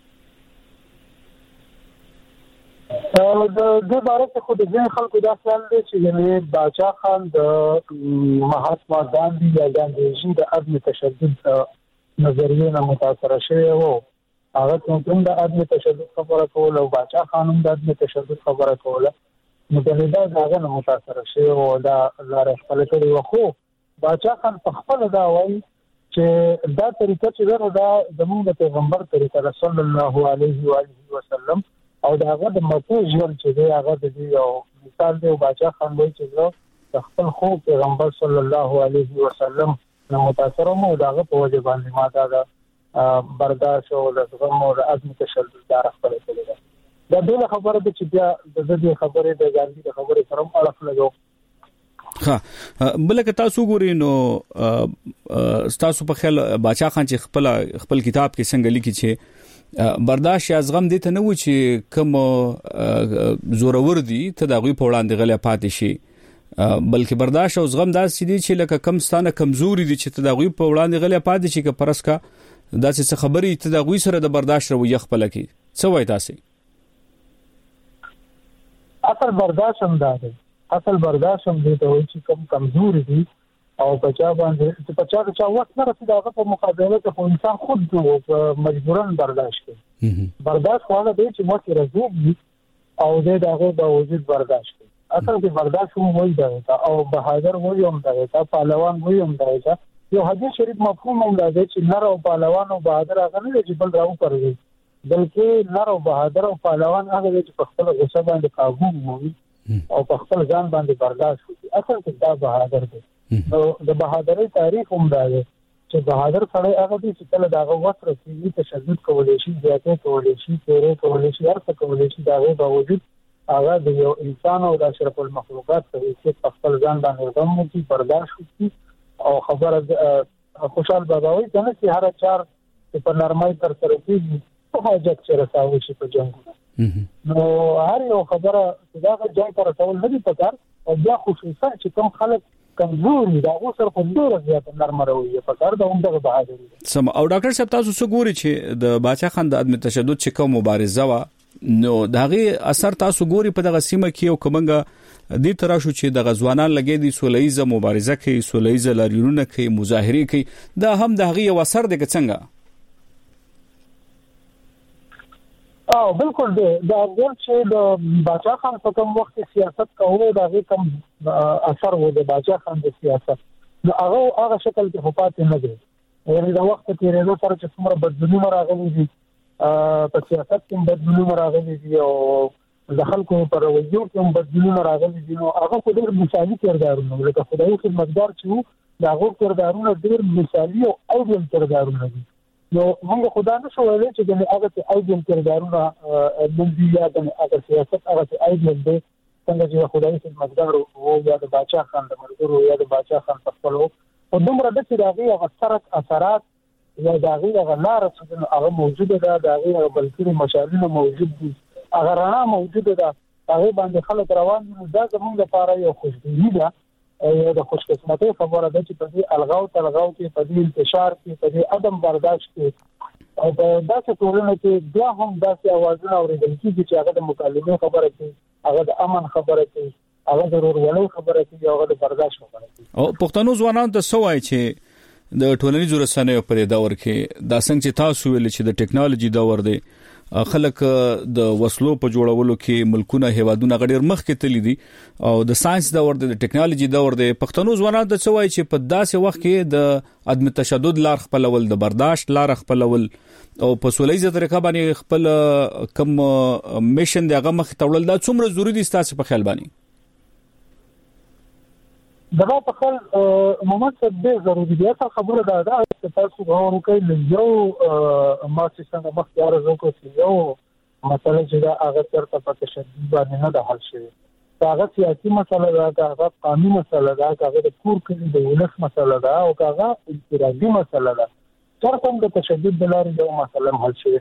د بارے خو د ځین خلکو دا خیال دی چې باچا خان د مهاتما ګاندھی یا ګاندھیجي د عدم تشدد نظریه نه متاثر شوی وو هغه کوم د عدم تشدد خبره کوله او باچا خان هم د عدم تشدد خبره کوله نو د لیدا هغه نه متاثر شوی وو دا لار خپل کړی وو خو باچا خان په خپل دا وایي چې دا طریقه چې دا زموږ پیغمبر طریقه رسول الله علیه و آله وسلم او دا هغه د مکه ژوند چې دی هغه د یو مثال دی او باچا خان وایي چې د خپل خو پیغمبر صلی الله علیه وسلم نو متاثر مو داغه په وجه باندې ما دا برداشت او د زغم او د عزم تشدد دار خپل کړی دا ډېر خبره ده چې بیا د دې خبره د ګاندھی د خبره سره اړه لګو ها بلکې تاسو ګورئ نو تاسو په خیال باچا خان چې خپل کتاب کې څنګه لیکي چې برداشت یا زغم دي ته نه و چې کوم زورور دي ته دا غوي په وړاندې غلې پاتې شي بلکې برداشت او زغم دا سړي چې لکه کم ستانه کمزوري دي چې ته دا غوي په وړاندې غلې پاتې شي که پرسکا دا څه خبري ته دا غوي سره د برداشت رویه خپل کی څه وای تاسو اصل برداشت هم دا دی اصل برداشت هم دي ته چې کم کمزوري دي او بچا باندې چې بچا چې وخت نه رسیدي هغه په مقابله کې خو انسان خود مجبورن برداشت کوي برداشت خو هغه دی چې مو کې رزوب او د هغه باوجود برداشت کوي اصل کې برداشت هم وایي دا او بهادر وایي هم دا پهلوان وایي هم دا یو حدیث شریف مفهوم هم دا دی چې نر او پهلوان او بهادر هغه نه چې بل راو کوي بلکې نر او بهادر او پهلوان هغه چې په خپل غصه باندې قابو مومي او په خپل ځان باندې برداشت کوي اصل کې دا بهادر دی نو د بهادرۍ تاریخ هم دا دی چې بهادر سره هغه دي چې کله داغه وخت رسیدي تشدد کولای شي زیاته کولای شي تیرې کولای شي هر څه کولای شي داغه باوجود هغه د یو انسان او د اشرف المخلوقات په حیثیت خپل ځان باندې غم کوي برداشت کوي او خبره خوشحال باباوي کنه چې هر چار په نرمۍ تر سره کیږي په حاجت سره راوي شي په جنگ نو هر یو خبره چې دا جنگ تر ټول نه دي پکار او بیا خصوصا چې کوم خلک کمزوري دا اوسر په ډیره زیاته نرمه رویه په کار دا هم د بهادرۍ سم او ډاکټر صاحب تاسو څه ګوري چې د باچا خان د عدم تشدد چې کوم مبارزه وا نو دغه اثر تاسو ګوري په دغه سیمه کې او کومنګ دې تر شو چې د غزوانان لګې دي سولېزه مبارزه کوي سولېزه لاریونه کوي مظاهره کوي دا هم دغه یو اثر دی څنګه او بالکل دا ګور چې د باچا خان په کوم وخت سیاست کوي دا کوم اثر و د باچا خان د سیاست نو هغه شکل کې حکومت نه دی یعنی دا وخت کې رېدو سره چې څومره بدلونونه راغلي دي په سیاست کې بدلونونه راغلي دي او د خلکو پر وجود کې بدلونونه راغلي دي نو هغه په ډېر مثالي کردارونه لکه خدای خدمتګار چې دا هغه کردارونه ډېر مثالي او ایډیل کردارونه دي نو موږ خدای نه شو ویل چې د هغه ته ایډیل کردارونه د یا د هغه سیاست هغه ته ایډیل دی څنګه چې خدای خدمتګار وو یا د باچا خان د مرګرو یا د باچا خان په خپل او دومره د چې هغه اثرات یا هغه لار چې هغه موجوده ده هغه بلکې مشالونه موجود دي هغه رڼا موجوده ده هغه باندې خلک روان دي دا زموږ لپاره یو خوشبیني ده او د خوشقسمتۍ خبره ده چې په دې الغاو کې په دې انتشار کې په دې عدم برداشت کې او په داسې ټولنه کې بیا هم داسې اوازونه اورېدل کېږي چې هغه د مکالمې خبره کوي هغه د امن خبره کوي هغه د ورورولۍ خبره کوي هغه د برداشت خبره کوي او پښتنو ځوانان ته سوای چې د ټولنیزو رسنیو په دور کې دا څنګه چې تاسو ویل چې د ټکنالوژي دور دی خلک د وسلو په جوړولو کې ملکونه هیوادونه غډیر مخ کې تللی دي او د ساينس دور دی د ټکنالوژي دور دی پښتنو ځوانان ته څه وایي چې په داسې وخت کې د عدم تشدد لار خپلول د برداشت لار خپلول او په سولېزه طریقه باندې خپل کم میشن دغه مخ تړل دا څومره ضروری دي تاسو په خیال باندې دا په خپل ممثل به ضروري دي اصل خبره ده چې تاسو غواړئ چې یو ما چې څنګه مخکې راځو چې یو مسله چې دا هغه ترته په تشدد باندې نه ده حل شوی هغه سیاسي مسله ده هغه قانوني مسله ده هغه د کور کې د ولس مسله ده او هغه انفرادي مسله ده تر کوم د تشدد د لارې یو مسله حل شوی ده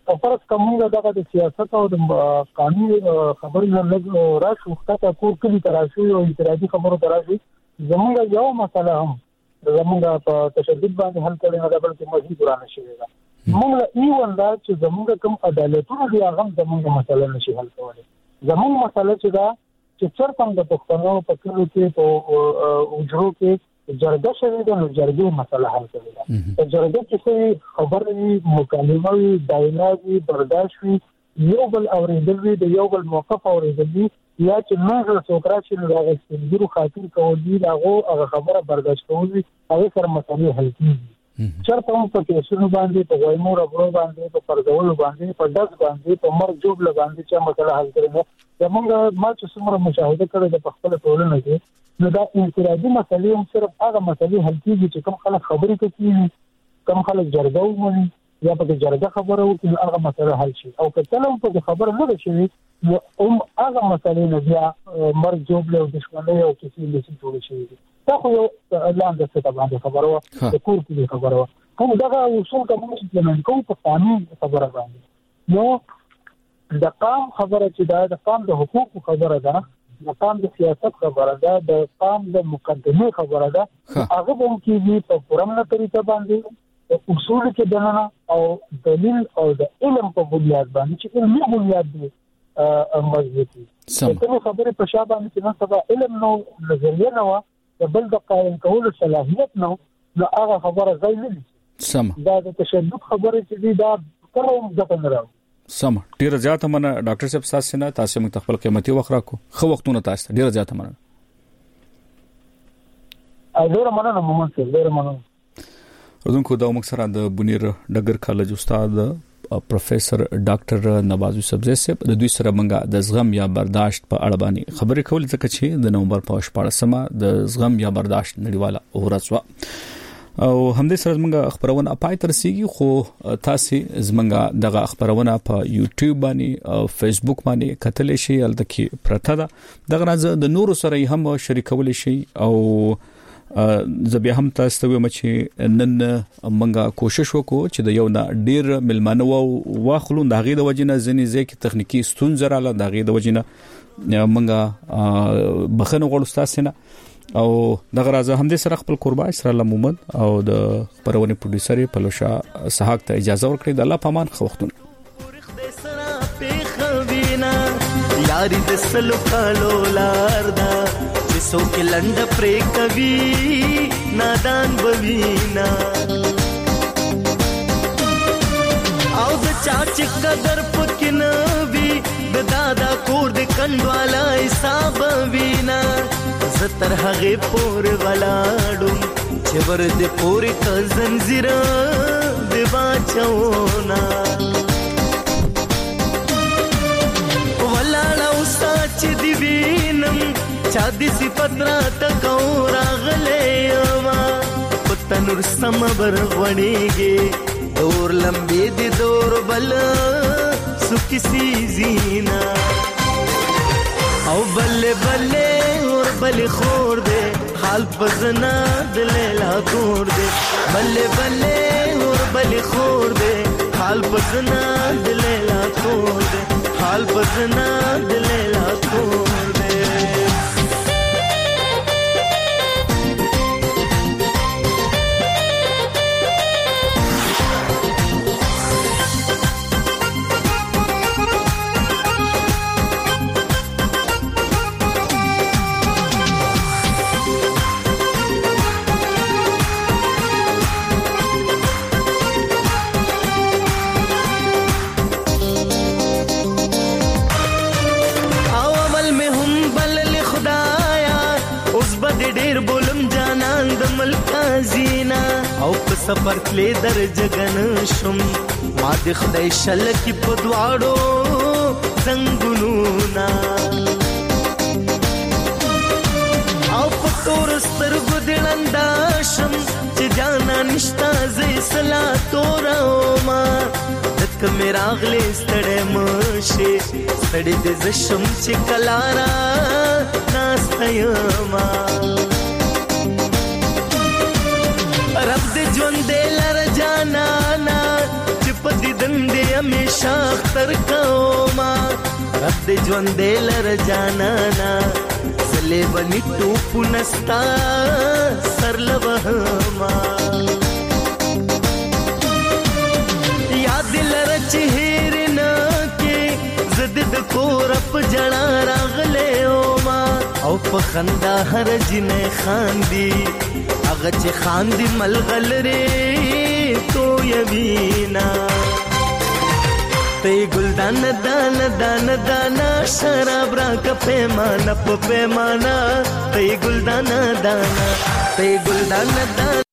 او فرض کومه دغه د سیاست او د قانوني خبرو نه راشو خطه کور کلی تراشو او اعتراضي خبرو تراشو زمونږ یو مسله هم زمونږ په تشدد باندې حل کړي نه بلکې مزید ورانه شي دا موږ ایوان دا چې زمونږ کوم عدالتونه دی هغه زمونږ مسله نشي حل کولای زمونږ مسله چې دا چې چرته د پښتنو په کلو کې په وجرو کې جرګه شوی د جرګې مسله حل کړي دا جرګه کې خبرې مکالمه وي ډایلاګ برداشت وي یو بل اوریدل وي د یو بل موقف اوریدل وي یا چې موږ څوکرا چې نو راغستل خاطر کول دي هغه خبره برداشت کول دي هغه سره مسلې حل کیږي چرته هم په کیسونو باندې په وایمو ربرو باندې په پردول باندې په داس باندې په مرګ جوړ باندې چې مسله حل کړي زمونږ ما چې څومره مشاهده کړې د خپل ټولنه کې نو دا انفرادي مسلې هم صرف هغه مسلې حل کیږي چې کوم خلک خبرې کوي کوم خلک جرګه ومني یا په جرګه خبره وکړي هغه مسله حل شي او که تل هم په خبره نه شي نو هغه مسلې نه بیا مرګ جوړ او دښمنۍ او کیسې لسی جوړ شي دا خو یو لاندې څه باندې خبره و د کور کې خبره و کوم دغه اصول کوم چې نه کوم په قانون خبره باندې نو د قام خبره چې د قام د حقوق خبره ده د قام د سیاست خبره ده د قام د مقدمه خبره ده هغه هم کېږي په پرمنه طریقه باندې اصول کې دننه او دلیل او د علم په بنیاد باندې چې علمي بنیاد دی مضبوطی څنګه خبره په شابه باندې نه سبا علم نو نظریه نو د بل د قائم کولو صلاحیت نو هغه خبره ځای نه لري سم دا د تشدد خبره چې دا کوم ځکه نه راو سم ډیر زیاته منه ډاکټر صاحب تاسو نه تاسو موږ خپل قیمتي وخت راکو خو وختونه تاسو ډیر زیاته منه ډیر مننه مومن صاحب ډیر مننه ورونکو دا موږ سره د بنیر ډګر کالج استاد پروفیسور ډاکټر نواز یوسف صاحب د دوی سره موږ د زغم یا برداشت په اړه باندې خبرې کول ځکه چې د نومبر په 14مه د زغم یا برداشت نړیواله ورځ و او همدې سره موږ خبرونه اپای تر سیږي خو تاسو زمونږ دغه خبرونه په یوټیوب باندې او فیسبوک باندې کتل شي الته کې پرته ده دغه راز د نورو سره هم شریکول شي او زبې هم تاسو ته وایم چې نن موږ کوشش وکړو چې د یو نه ډیر ملمانو واخلو د غي د وجنه ځنې ځکه تخنیکی ستونزې رااله د غي د وجنه موږ بخنه غوړو تاسو نه او دغه راځه هم دې سره خپل قربا اسرائیل محمد او د پرونی پروډوسر پلوشا سحاق ته اجازه ورکړي د الله پامان خو وختونه یاري د سلو کالو لاردا چې څوک لند پرې کوي نادان بوینا او د چاچ قدر پکنوي د دادا کور د کندوالا حساب وینا زتر هغه پور ولاړم چې ور دې پور ک زنجیر دی باچونا ولاړو ساچ دی وینم چا دې صفات را تکو راغلې ما پتنور سم بر وړيږي دور لمبي دي دور بل سکی سی زینا او بلے بلے اور بلے خور دے حال پزنا دلیلا کور دے بلے بلے اور بلے خور دے حال پزنا دلیلا کور دے حال پزنا دلیلا کور دے سفر تلې در جگن شم ما د خدای شل کی په دواړو څنګهونو نا او په تور سترګو دلندا شم چې جانا نشتا زې سلا تورو ما دک میرا غلې ستړې مشه ستړې د زشم چې کلارا ناستایما رب دې ژوند دې لر جانا نا چې په دې دندې همیشه اختر کوما رد ژوند لر جانانا زلې بني ټوپ نستا سر لوهما یاد لر چهیر نا کې زد د کور په جنا راغله اوما او په خندا هر جنې خاندي هغه چې خاندي ملغلره تو یوینا ته ګلدان دان دان دانا شراب را ک پیمانه په پیمانه ته ګلدان دانا ته ګلدان دان